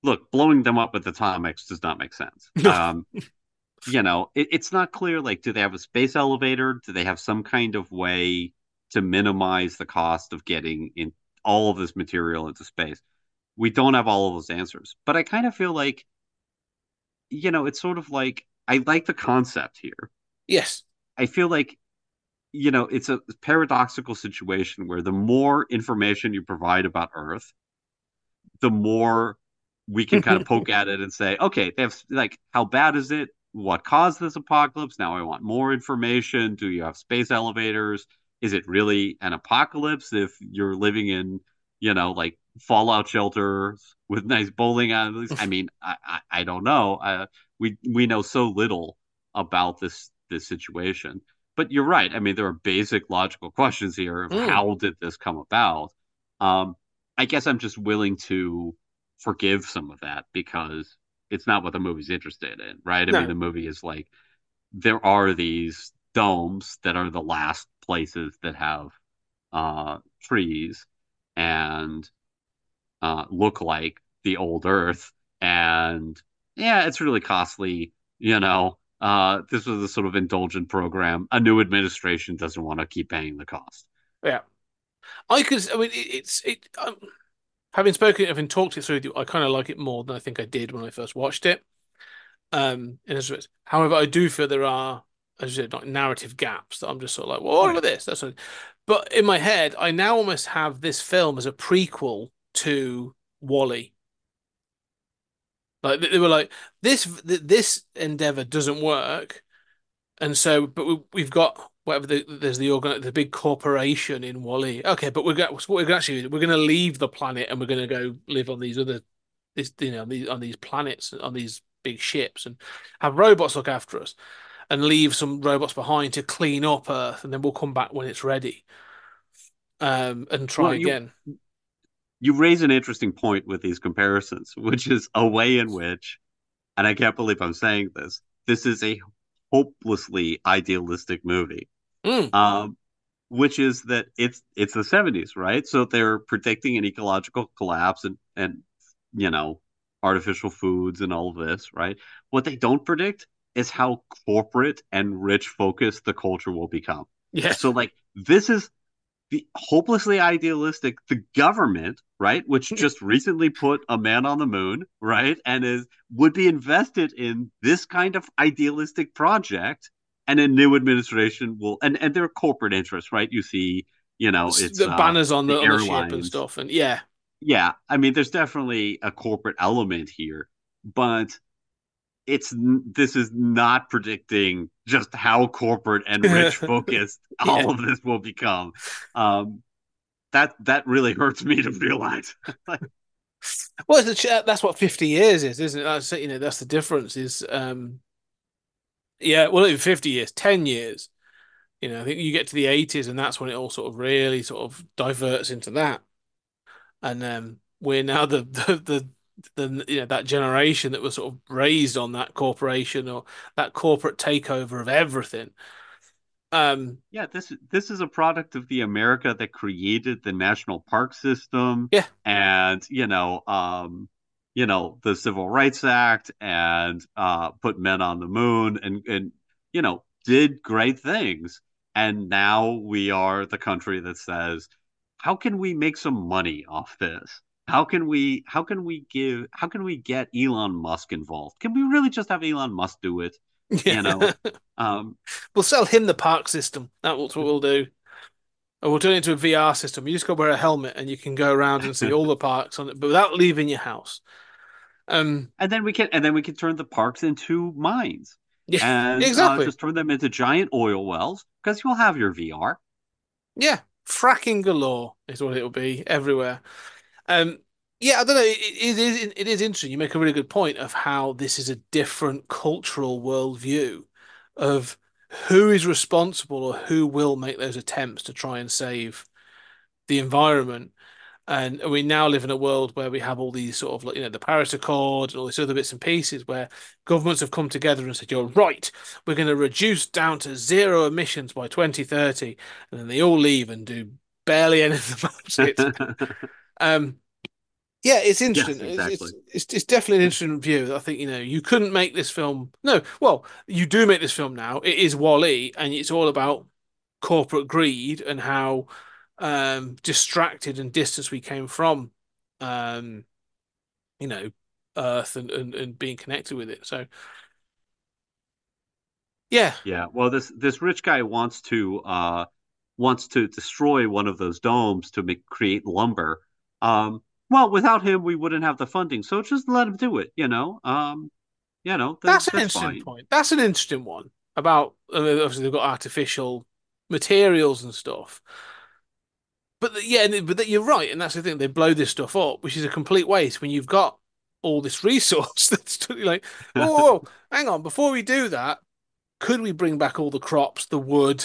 look, blowing them up with atomics does not make sense. No. Um, you know, it, it's not clear. Like, do they have a space elevator? Do they have some kind of way to minimize the cost of getting in all of this material into space? We don't have all of those answers, but I kind of feel like, you know, it's sort of like I like the concept here. Yes. I feel like, you know, it's a paradoxical situation where the more information you provide about Earth, the more we can kind of poke at it and say, okay, they have like, how bad is it? What caused this apocalypse? Now I want more information. Do you have space elevators? Is it really an apocalypse if you're living in, you know, like fallout shelters with nice bowling alleys? I mean, I, I, I don't know. Uh, we we know so little about this this situation. But you're right. I mean, there are basic logical questions here of Mm. how did this come about? Um, I guess I'm just willing to forgive some of that because it's not what the movie's interested in, right? I mean, No. the movie is like there are these domes that are the last places that have uh, trees and uh, look like the old Earth, and yeah, it's really costly. You know, uh, this was a sort of indulgent program. A new administration doesn't want to keep paying the cost. Yeah. I could. I mean, it, it's it. Um, having spoken, having talked it through with you, I kind of like it more than I think I did when I first watched it. Um, in a sense. However, I do feel there are, as you said, like narrative gaps that I'm just sort of like, well, Oh what yeah. about this? That's what. But in my head, I now almost have this film as a prequel to Wall-E. Like they were like this this endeavor doesn't work, and so but we, we've got whatever the, there's the organ the big corporation in Wall-E. Okay, but we're going what we're gonna actually we're going to leave the planet and we're going to go live on these other this you know these on these planets on these big ships and have robots look after us and leave some robots behind to clean up Earth and then we'll come back when it's ready um and try Well, you again. you raise an interesting point with these comparisons, which is a way in which, and I can't believe I'm saying this, this is a hopelessly idealistic movie. Mm, Um, which is that it's it's the seventies, right? So they're predicting an ecological collapse and and you know, artificial foods and all of this, right? What they don't predict is how corporate and rich focused the culture will become. yeah. So like this is the hopelessly idealistic the government, right, which just recently put a man on the moon, right, and is would be invested in this kind of idealistic project, and a new administration will and and their corporate interests, right? You see, you know, it's The uh banners on the the on the ship and airlines. stuff and yeah. Yeah, I mean, there's definitely a corporate element here, but it's this is not predicting just how corporate and rich focused Yeah. all of this will become. Um, that that really hurts me to realize. Well, it's a, that's what fifty years is, isn't it? That's you know that's the difference. Is um yeah, well, even fifty years, ten years. You know, I think you get to the eighties, and that's when it all sort of really sort of diverts into that. And um, we're now the the the, the you know that generation that was sort of raised on that corporation or that corporate takeover of everything. Um, Yeah, this this is a product of the America that created the national park system yeah, and you know um you know the Civil Rights Act and uh put men on the moon and and you know did great things. And now we are the country that says, how can we make some money off this? How can we how can we give how can we get Elon Musk involved? Can we really just have Elon Musk do it? You know? yeah. Um We'll sell him the park system. That's what we'll do. Or we'll turn it into a V R system. You just got to wear a helmet and you can go around and see all the parks on it, but without leaving your house. Um, and then we can and then we can turn the parks into mines yeah, and uh, exactly. just turn them into giant oil wells because you'll have your V R. Yeah, fracking galore is what it'll be everywhere. Um, yeah, I don't know. It, it is it is interesting. You make a really good point of how this is a different cultural worldview of who is responsible or who will make those attempts to try and save the environment. And we now live in a world where we have all these sort of like, you know, the Paris Accord and all these other bits and pieces where governments have come together and said, you're right, we're going to reduce down to zero emissions by twenty thirty. And then they all leave and do barely anything about it. Um, Yeah, it's Yes, interesting. It's, it's exactly. it's it's definitely an interesting view. I think, you know, you couldn't make this film. No, well, you do make this film now. It is Wall-E, and it's all about corporate greed and how um distracted and distant we came from um you know Earth and, and and being connected with it. So yeah. Yeah. Well, this this rich guy wants to uh wants to destroy one of those domes to make create lumber. Um, well, without him, we wouldn't have the funding. So just let him do it. You know. Um, you know, th That's an that's interesting fine. point. That's an interesting one about uh, obviously they've got artificial materials and stuff. But the, yeah, but the, you're right, and that's the thing. They blow this stuff up, which is a complete waste when you've got all this resource. That's like, whoa, whoa, whoa, hang on. Before we do that, could we bring back all the crops, the wood,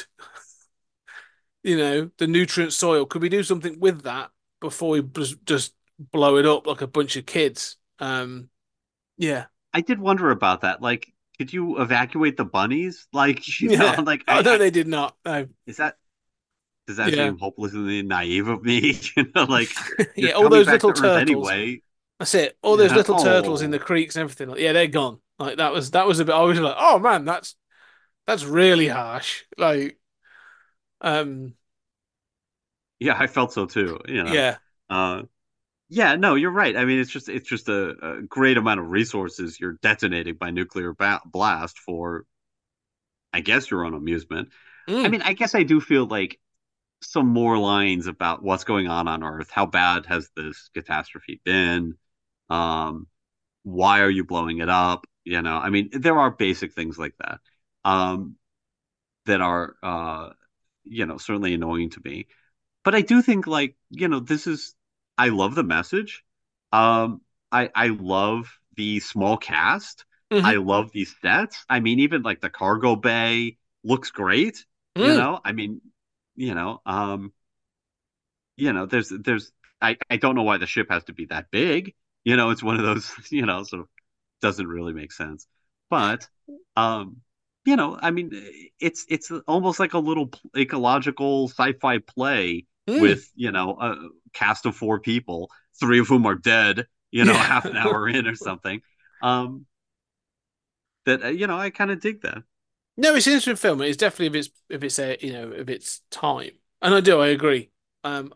you know, the nutrient soil? Could we do something with that before we just just blow it up like a bunch of kids? Um, yeah, I did wonder about that. Like, could you evacuate the bunnies? Like, you know, yeah. like Oh I, no, I they did not. No, is that does that yeah, seem hopelessly naive of me? You know, like you're yeah. All coming those back to little Earth turtles. anyway. That's it. All those Yeah. little turtles in the Oh, creeks and everything. Like, yeah, they're gone. Like that was that was a bit. I was like, oh man, that's that's really harsh. Like, um, yeah. I felt so too. You know. yeah. Uh, yeah. No, you're right. I mean, it's just it's just a, a great amount of resources you're detonating by nuclear ba blast for, I guess, your own amusement. I Mm, mean, I guess I do feel like some more lines about what's going on on Earth. How bad has this catastrophe been? Um, why are you blowing it up? You know, I mean, there are basic things like that um, that are, uh, you know, certainly annoying to me. But I do think, like, you know, this is, I love the message. Um, I I love the small cast. I hmm love these sets. I mean, even like the cargo bay looks great. You mm. know, I mean, you know, um, you know, there's there's I I don't know why the ship has to be that big. You know, it's one of those, you know, sort of doesn't really make sense. But um, you know, I mean, it's it's almost like a little ecological sci-fi play Mm. with, you know, a cast of four people, three of whom are dead, you know, Yeah. half an hour in or something. Um, that uh, you know, I kind of dig that. No, it's an interesting film. It's definitely if it's if it's a you know if it's time, and I do I agree. Um,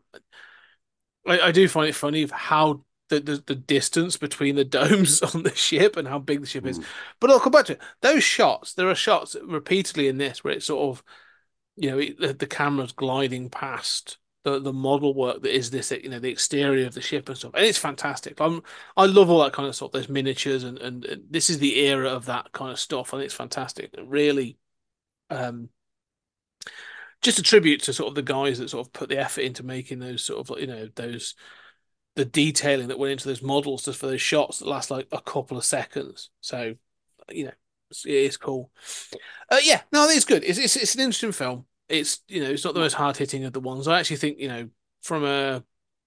I, I do find it funny of how the, the the distance between the domes on the ship and how big the ship is. Mm. But I'll come back to it. Those shots, there are shots repeatedly in this where it's sort of you know it, the, the camera's gliding past the the model work that is this you know the exterior of the ship and stuff, and it's fantastic. I'm I love all that kind of stuff. Those miniatures and and, and this is the era of that kind of stuff, and it's fantastic. It really. Um, just a tribute to sort of the guys that sort of put the effort into making those sort of like, you know those the detailing that went into those models just for those shots that last like a couple of seconds. So you know it's, it is cool. Uh, yeah, no, it's good. It's, it's it's an interesting film. It's you know it's not the most hard hitting of the ones. I actually think you know from a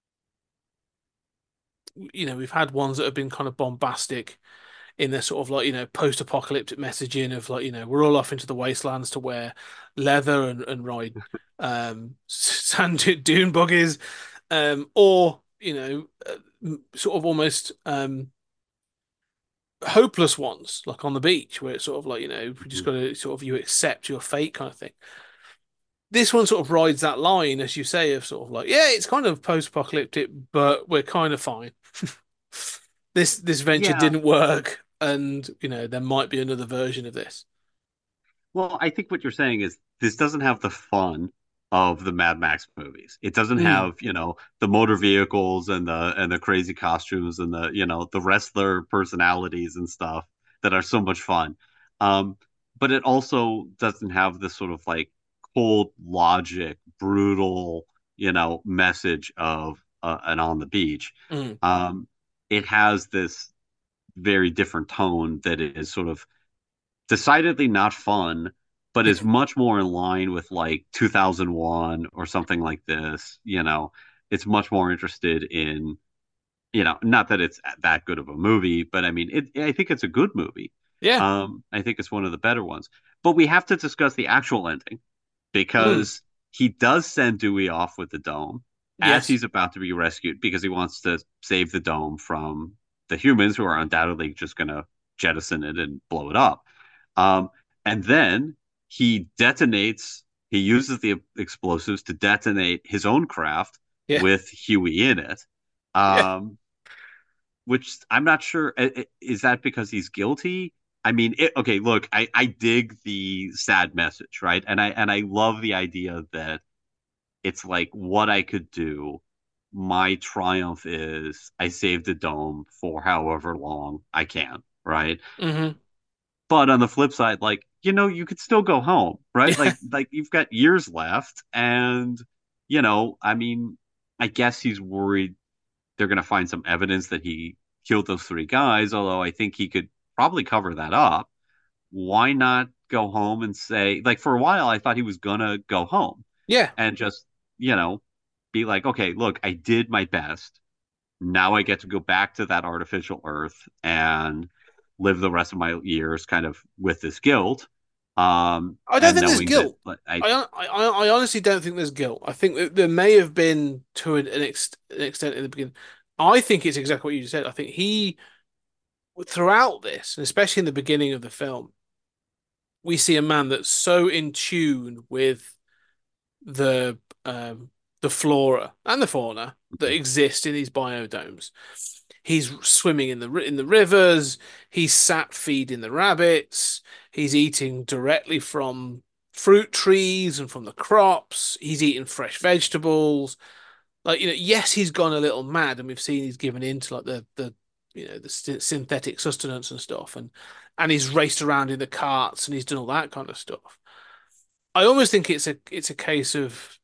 you know we've had ones that have been kind of bombastic in their sort of like you know post-apocalyptic messaging of like you know we're all off into the wastelands to wear leather and, and ride um sand dune buggies um or you know uh, sort of almost um hopeless ones like on the beach where it's sort of like you know we just got to sort of you accept your fate kind of thing. This one sort of rides that line as you say of sort of like yeah it's kind of post-apocalyptic but we're kind of fine. this this venture Yeah. didn't work and you know there might be another version of this. Well, I think what you're saying is this doesn't have the fun of the Mad Max movies. It doesn't Mm, have, you know, the motor vehicles and the and the crazy costumes and the, you know, the wrestler personalities and stuff that are so much fun. Um, but it also doesn't have this sort of like cold logic, brutal, you know, message of uh, an on the beach. mm. Um, it has this very different tone that is sort of decidedly not fun, but is much more in line with like two thousand one or something like this. You know, it's much more interested in, you know, not that it's that good of a movie, but I mean, it, I think it's a good movie. Yeah. Um, I think it's one of the better ones. But we have to discuss the actual ending Mm. because he does send Dewey off with the dome. as Yes. he's about to be rescued because he wants to save the dome from the humans who are undoubtedly just going to jettison it and blow it up. Um, and then he detonates, he uses the explosives to detonate his own craft Yeah. with Huey in it. Yeah. Um, which I'm not sure. Is that because he's guilty? I mean, it, okay, look, I, I dig the sad message, right? And I and I love the idea that it's like what I could do. My triumph is I saved the dome for however long I can, right? Hmm. But on the flip side, like, you know, you could still go home, right? Yeah. Like like you've got years left and you know, I mean, I guess he's worried they're going to find some evidence that he killed those three guys, although I think he could probably cover that up. Why not go home and say, like, for a while, I thought he was going to go home Yeah. and just, you know, be like, okay, look, I did my best. Now I get to go back to that artificial Earth and live the rest of my years kind of with this guilt. Um, I don't and think there's knowing that guilt. like, I, I, I, I honestly don't think there's guilt. I think that there may have been to an, ex an extent in the beginning. I think it's exactly what you just said. I think he, throughout this, and especially in the beginning of the film, we see a man that's so in tune with the um, the flora and the fauna that exist in these biodomes. He's swimming in the in the rivers. He's sat feeding the rabbits. He's eating directly from fruit trees and from the crops. He's eating fresh vegetables. Like, you know, yes, he's gone a little mad, and we've seen he's given into like the the you know the synthetic sustenance and stuff, and and he's raced around in the carts and he's done all that kind of stuff. I almost think it's a it's a case of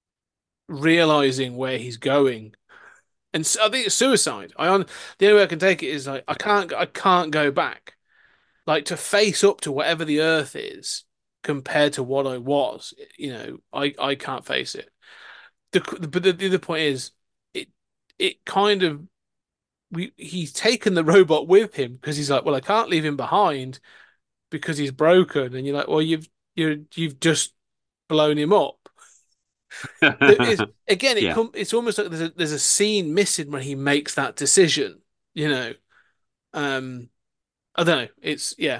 realizing where he's going, and so I think it's suicide. I on The only way I can take it is like I can't I can't go back. Like to face up to whatever the Earth is compared to what I was. You know, I I can't face it. The but the, the other point is it it kind of we he's taken the robot with him because he's like, well, I can't leave him behind because he's broken, and you're like, well, you've you you've just blown him up. There is again, it yeah, come it's almost like there's a there's a scene missing when he makes that decision, you know. Um, I don't know. It's yeah.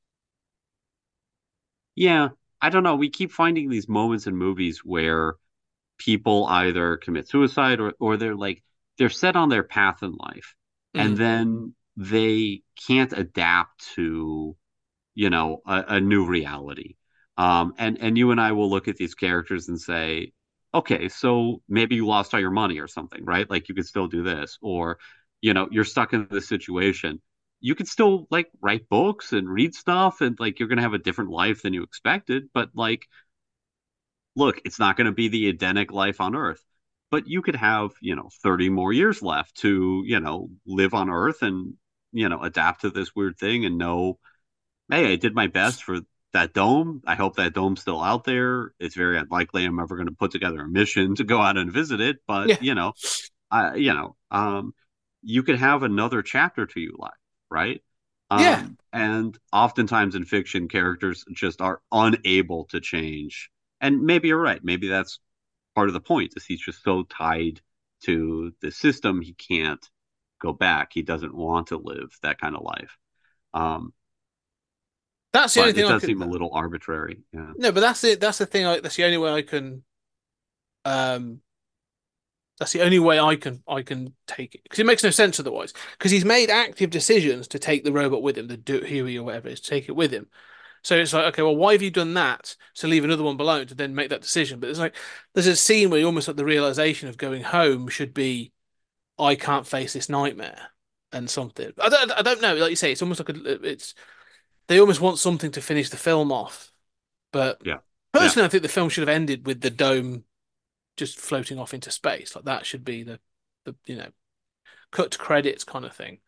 yeah. I don't know. We keep finding these moments in movies where people either commit suicide or or they're like they're set on their path in life and Mm, then they can't adapt to you know a, a new reality um and and you and I will look at these characters and say okay, so maybe you lost all your money or something, right? Like you could still do this, or you know you're stuck in this situation, you could still like write books and read stuff and like you're gonna have a different life than you expected, but like look, it's not going to be the Edenic life on Earth, but you could have, you know, thirty more years left to, you know, live on Earth and, you know, adapt to this weird thing and know, hey, I did my best for that dome. I hope that dome's still out there. It's very unlikely I'm ever going to put together a mission to go out and visit it, but, yeah, you know, I, you know, um, you could have another chapter to your life, right? yeah. Um, and oftentimes in fiction, characters just are unable to change. And maybe you're right. Maybe that's part of the point is he's just so tied to the system he can't go back. He doesn't want to live that kind of life. Um, That's the only but thing it I does can. seem a little arbitrary. Yeah. No, but that's it. That's the thing. I, that's the only way I can. Um, that's the only way I can I can take it because it makes no sense otherwise. Because he's made active decisions to take the robot with him, the do Huey or whatever it is, to take it with him. So it's like, okay, well, why have you done that to leave another one below to then make that decision? But it's like there's a scene where you almost like the realization of going home should be, I can't face this nightmare and something. I don't, I don't know. Like you say, it's almost like a, it's they almost want something to finish the film off. But Yeah. Yeah. personally, I think the film should have ended with the dome just floating off into space. Like that should be the, the you know, cut to credits kind of thing.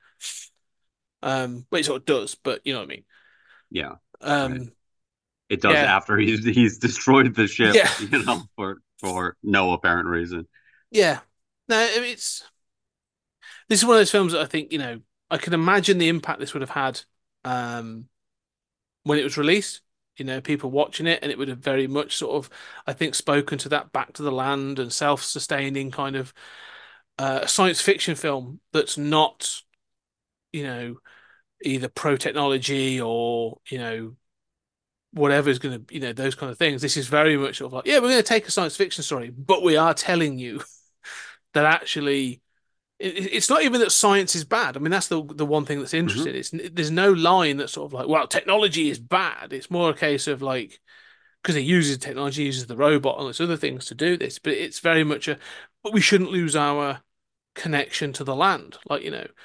Um, but it sort of does, but you know what I mean. Yeah. Right. Um, It does yeah, after he's he's destroyed the ship, yeah, you know, for for no apparent reason. yeah. No, I mean, it's this is one of those films that I think, you know, I can imagine the impact this would have had um when it was released. you know, people watching it, and it would have very much sort of, I think, spoken to that back to the land and self-sustaining kind of uh, science fiction film that's not, you know, either pro technology or, you know, whatever is going to, you know, those kind of things. This is very much sort of like, yeah, we're going to take a science fiction story, but we are telling you that actually it's not even that science is bad. I mean, that's the the one thing that's Hmm. interesting. It's there's no line that's sort of like, well, technology is bad. It's more a case of like because it uses technology, uses the robot and those other things to do this, but it's very much a, but we shouldn't lose our connection to the land, like you know,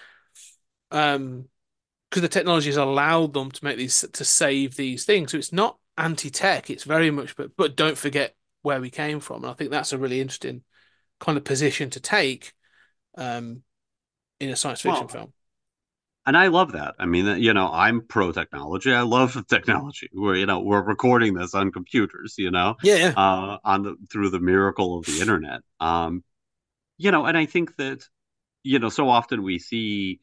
um, because the technology has allowed them to make these to save these things. So it's not anti-tech. It's very much, but but don't forget where we came from. And I think that's a really interesting kind of position to take. Um, in a science fiction Well, film. and I love that. I mean, you know, I'm pro technology. I love technology. We're, you know, we're recording this on computers, you know, Yeah, yeah. uh, on the through the miracle of the internet. Um, you know, and I think that, you know, so often we see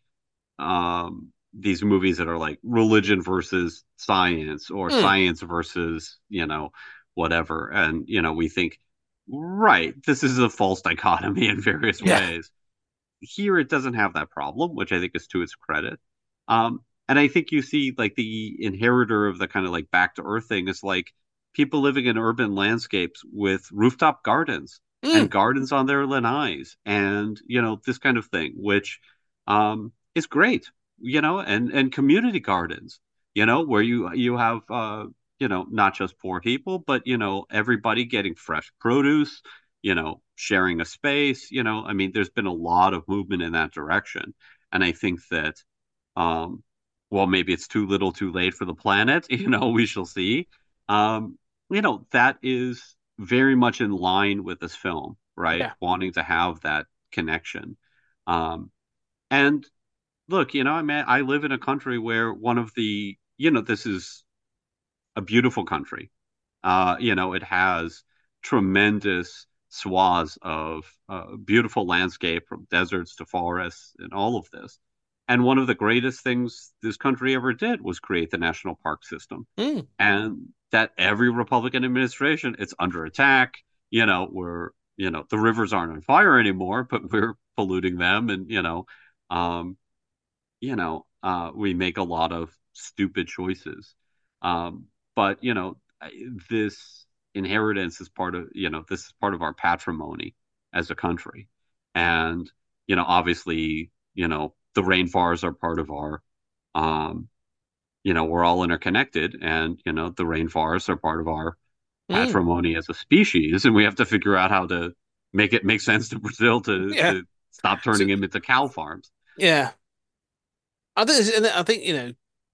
um these movies that are like religion versus science or Mm, science versus, you know, whatever. And, you know, we think, right, this is a false dichotomy in various yeah. ways. Here it doesn't have that problem, which I think is to its credit. Um, and I think you see like the inheritor of the kind of like back to earth thing is like people living in urban landscapes with rooftop gardens Mm, and gardens on their lanais and, you know, this kind of thing, which um, is great, you know, and and community gardens, you know, where you you have uh, you know, not just poor people, but you know, everybody getting fresh produce, you know, sharing a space, you know, I mean, there's been a lot of movement in that direction. And I think that, um, well, maybe it's too little too late for the planet, you know, we shall see. Um, you know, that is very much in line with this film, right? yeah. Wanting to have that connection. Um, and look, you know, I mean, I live in a country where one of the, you know, this is a beautiful country. Uh, you know, it has tremendous swaths of uh, beautiful landscape from deserts to forests and all of this. And one of the greatest things this country ever did was create the national park system. Mm, And that every Republican administration, it's under attack. You know, we're, you know, the rivers aren't on fire anymore, but we're polluting them. And, you know, um, you know, uh, we make a lot of stupid choices. Um, but you know, this inheritance is part of, you know, this is part of our patrimony as a country. And, you know, obviously, you know, the rainforests are part of our, um, you know, we're all interconnected and, you know, the rainforests are part of our mm, patrimony as a species. And we have to figure out how to make it make sense to Brazil to, yeah. to stop So turning them into cow farms. yeah, I think and I think you know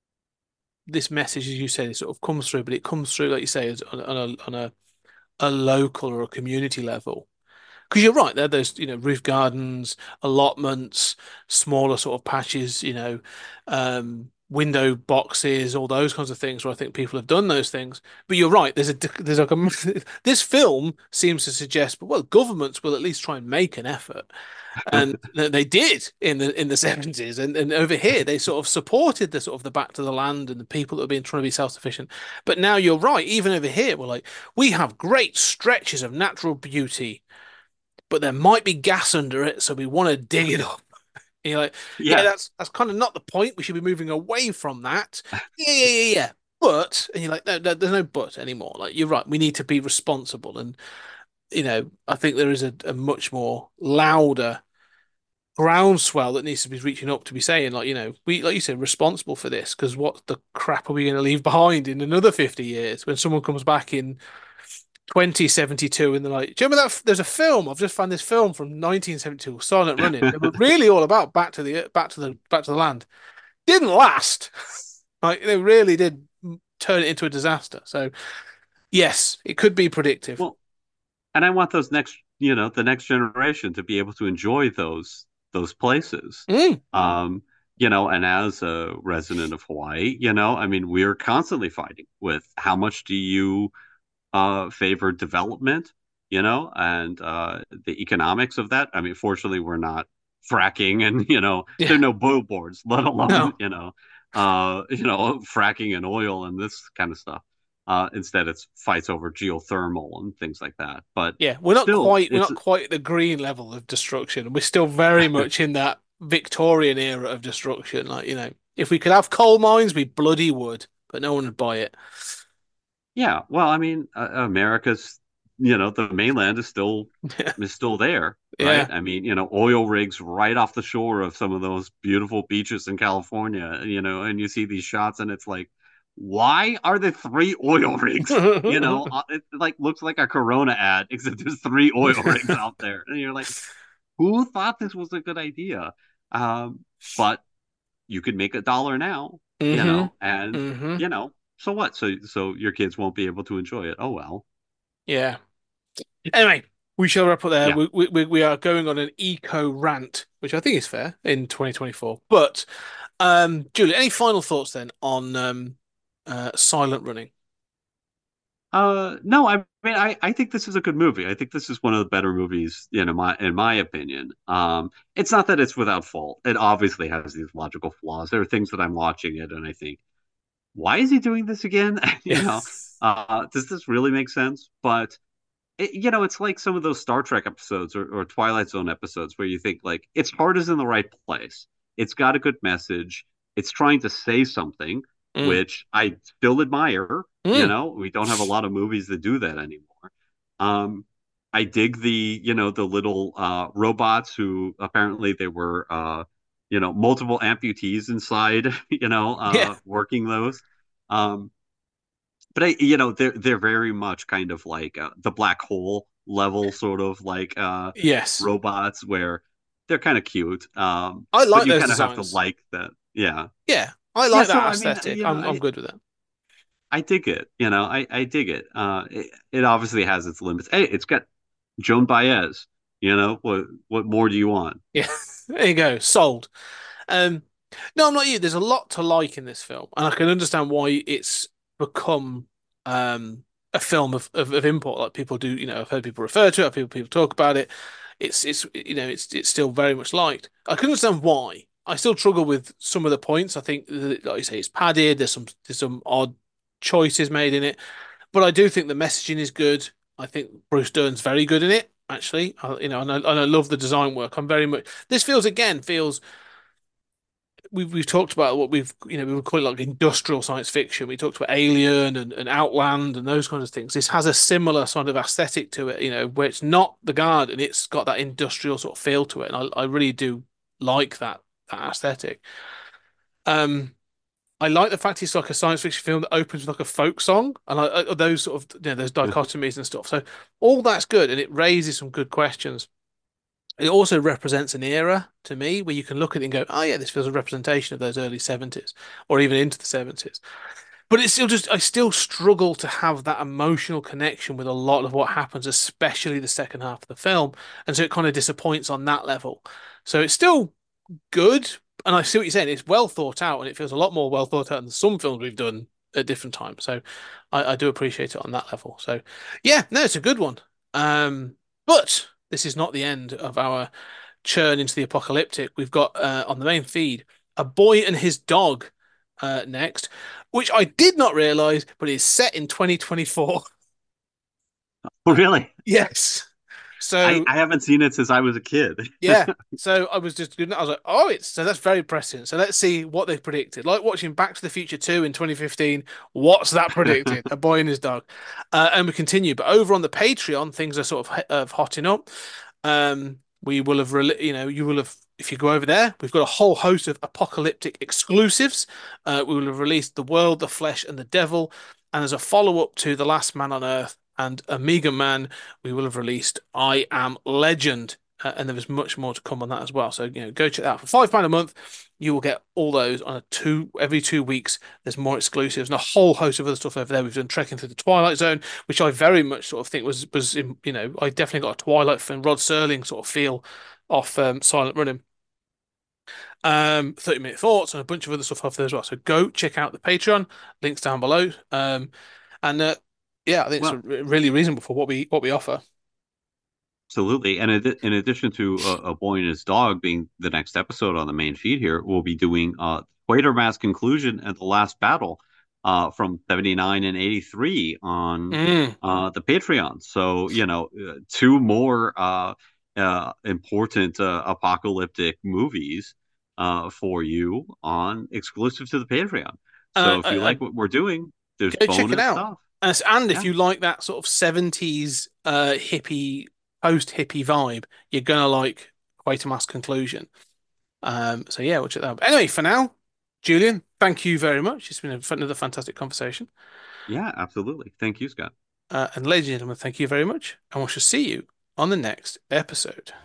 this message, as you said, it sort of comes through, but it comes through, like you say, as on, on a on a, a local or a community level. Because you're right, there there's you know roof gardens, allotments, smaller sort of patches, you know, um, window boxes, all those kinds of things where I think people have done those things. But you're right, there's a there's like a this film seems to suggest, but well, governments will at least try and make an effort. And they did in the in the seventies, and, and over here they sort of supported the sort of the back to the land and the people that have been trying to be self-sufficient. But now you're right, even over here, we're like, we have great stretches of natural beauty, but there might be gas under it, so we want to dig it up. And you're like, yeah, Yeah. that's that's kind of not the point. We should be moving away from that. Yeah, yeah, yeah, yeah. But, and you're like, no, no, there's no but anymore. Like, you're right. We need to be responsible. And, you know, I think there is a, a much more louder groundswell that needs to be reaching up to be saying, like, you know, we, like you said, responsible for this. Because what the crap are we going to leave behind in another fifty years when someone comes back in twenty seventy-two and they're like, do you remember that? There's a film. I've just found this film from nineteen seventy-two, Silent Running. They were really all about back to the back to the back to the land. Didn't last. Like they really did turn it into a disaster. So yes, it could be predictive. Well, and I want those next, you know, the next generation to be able to enjoy those those places. Mm, Um, you know, and as a resident of Hawaii, you know, I mean, we're constantly fighting with how much do you uh favor development, you know, and uh the economics of that. I mean, fortunately, we're not fracking and, you know, there are yeah. no billboards, let alone, No. you know, uh, you know, fracking and oil and this kind of stuff. Uh, instead, it's fights over geothermal and things like that. But Yeah, we're not still, quite we're it's not quite at the green level of destruction. We're still very much in that Victorian era of destruction. Like, you know, if we could have coal mines, we bloody would, but no one would buy it. yeah. Well, I mean, uh, America's, you know, the mainland is still is still there, right? Yeah. I mean, you know, oil rigs right off the shore of some of those beautiful beaches in California, you know, and you see these shots, and it's like, why are there three oil rigs? You know, uh, it like looks like a Corona ad, except there's three oil rigs out there, and you're like, who thought this was a good idea? Um, but you could make a dollar now, you hmm know, and hmm you know, so what? So so your kids won't be able to enjoy it. Oh well. Yeah. Anyway, we shall wrap up there. Yeah. We, we we are going on an eco rant, which I think is fair in twenty twenty-four. But um, Julie, any final thoughts then on um, uh, Silent Running? Uh, no, I mean, I, I think this is a good movie. I think this is one of the better movies, you know, my in my opinion. Um, it's not that it's without fault. It obviously has these logical flaws. There are things that I'm watching it and I think, why is he doing this again? You Yeah. know, uh, does this really make sense? But it, you know, it's like some of those Star Trek episodes or, or Twilight Zone episodes where you think like its heart is in the right place. It's got a good message. It's trying to say something, Mm. which I still admire. You Mm. know, we don't have a lot of movies that do that anymore. Um, I dig the, you know, the little uh, robots who apparently they were, uh, you know, multiple amputees inside, you know, Yeah. uh, working those. Um, but I, you know, they're they're very much kind of like uh, the black hole level sort of like uh Yes. robots where they're kind of cute. Um, I but like you those kind of have to designs. like that. Yeah. Yeah. I Yeah, like so that I mean, aesthetic. you know, I'm I'm I good with that. I dig it. You know, I I dig it. Uh, it, it obviously has its limits. Hey, it's got Joan Baez. You know, what what more do you want? Yeah. There you go. Sold. Um, no, I'm not you. There's a lot to like in this film, and I can understand why it's become um a film of, of, of import. Like people do, you know, I've heard people refer to it, I've people people talk about it. It's it's you know, it's it's still very much liked. I can understand why. I still struggle with some of the points. I think, that, like you say, it's padded. There's some there's some odd choices made in it, but I do think the messaging is good. I think Bruce Dern's very good in it. Actually, I, you know, and I, and I love the design work. I'm very much. This feels again feels we've we've talked about what we've you know we would call it like industrial science fiction. We talked about Alien and, and Outland and those kinds of things. This has a similar sort of aesthetic to it, you know, where it's not the garden, it's got that industrial sort of feel to it, and I, I really do like that that aesthetic. Um, I like the fact it's like a science fiction film that opens with like a folk song, and I, I- those sort of you know those dichotomies and stuff. So all that's good, and it raises some good questions. It also represents an era to me where you can look at it and go, oh yeah, this feels a representation of those early seventies or even into the seventies. But it's still just, I still struggle to have that emotional connection with a lot of what happens, especially the second half of the film. And so it kind of disappoints on that level. So it's still good. And I see what you're saying. It's well thought out and it feels a lot more well thought out than some films we've done at different times. So I, I do appreciate it on that level. So yeah, no, it's a good one. Um, but this is not the end of our churn into the apocalyptic. We've got uh, on the main feed A Boy and His Dog uh, next, which I did not realize, but is set in twenty twenty-four. Oh, really? Yes. I, So I haven't seen it since I was a kid. yeah. So I was just I was like, oh, it's so that's very prescient. So let's see what they've predicted. Like watching Back to the Future two in twenty fifteen. What's that predicted? A Boy and His Dog. Uh, and we continue. But over on the Patreon, things are sort of uh, hotting up. Um, we will have, you know, you will have, if you go over there, we've got a whole host of apocalyptic exclusives. Uh, we will have released The World, The Flesh, and the Devil. And as a follow-up to The Last Man on Earth and Omega Man, we will have released I Am Legend. Uh, and there is much more to come on that as well. So, you know, go check that out. For five pounds a month, you will get all those on a two every two weeks. There's more exclusives and a whole host of other stuff over there. We've done Trekking Through the Twilight Zone, which I very much sort of think was was you know I definitely got a Twilight film, Rod Serling sort of feel off um, Silent Running. Um, thirty minute thoughts and a bunch of other stuff over there as well. So go check out the Patreon, links down below. Um, and uh, yeah, I think it's Well, really reasonable for what we what we offer. absolutely. And in in addition to uh, A Boy and His Dog being the next episode on the main feed here, we'll be doing uh, Quatermass Conclusion and The Last Battle, uh, from seventy-nine and eighty-three on Mm. uh, the Patreon. So, you know, uh, two more uh, uh, important uh, apocalyptic movies uh, for you on exclusive to the Patreon. So Uh, if I, you I, like what we're doing, there's go check it bonus out. stuff. And, and if Yeah. you like that sort of seventies uh, hippie, post-hippie vibe, you're gonna like Quatermass Conclusion. Um, so yeah, we'll check that out. But anyway, for now, Julian, thank you very much. It's been a, another fantastic conversation. Yeah, absolutely. Thank you, Scott. Uh, and ladies and gentlemen, thank you very much. And we shall see you on the next episode.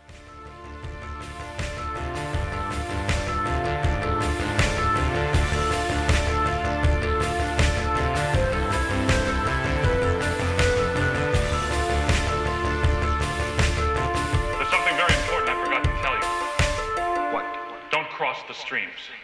There's something very important I forgot to tell you. What? Don't cross the streams.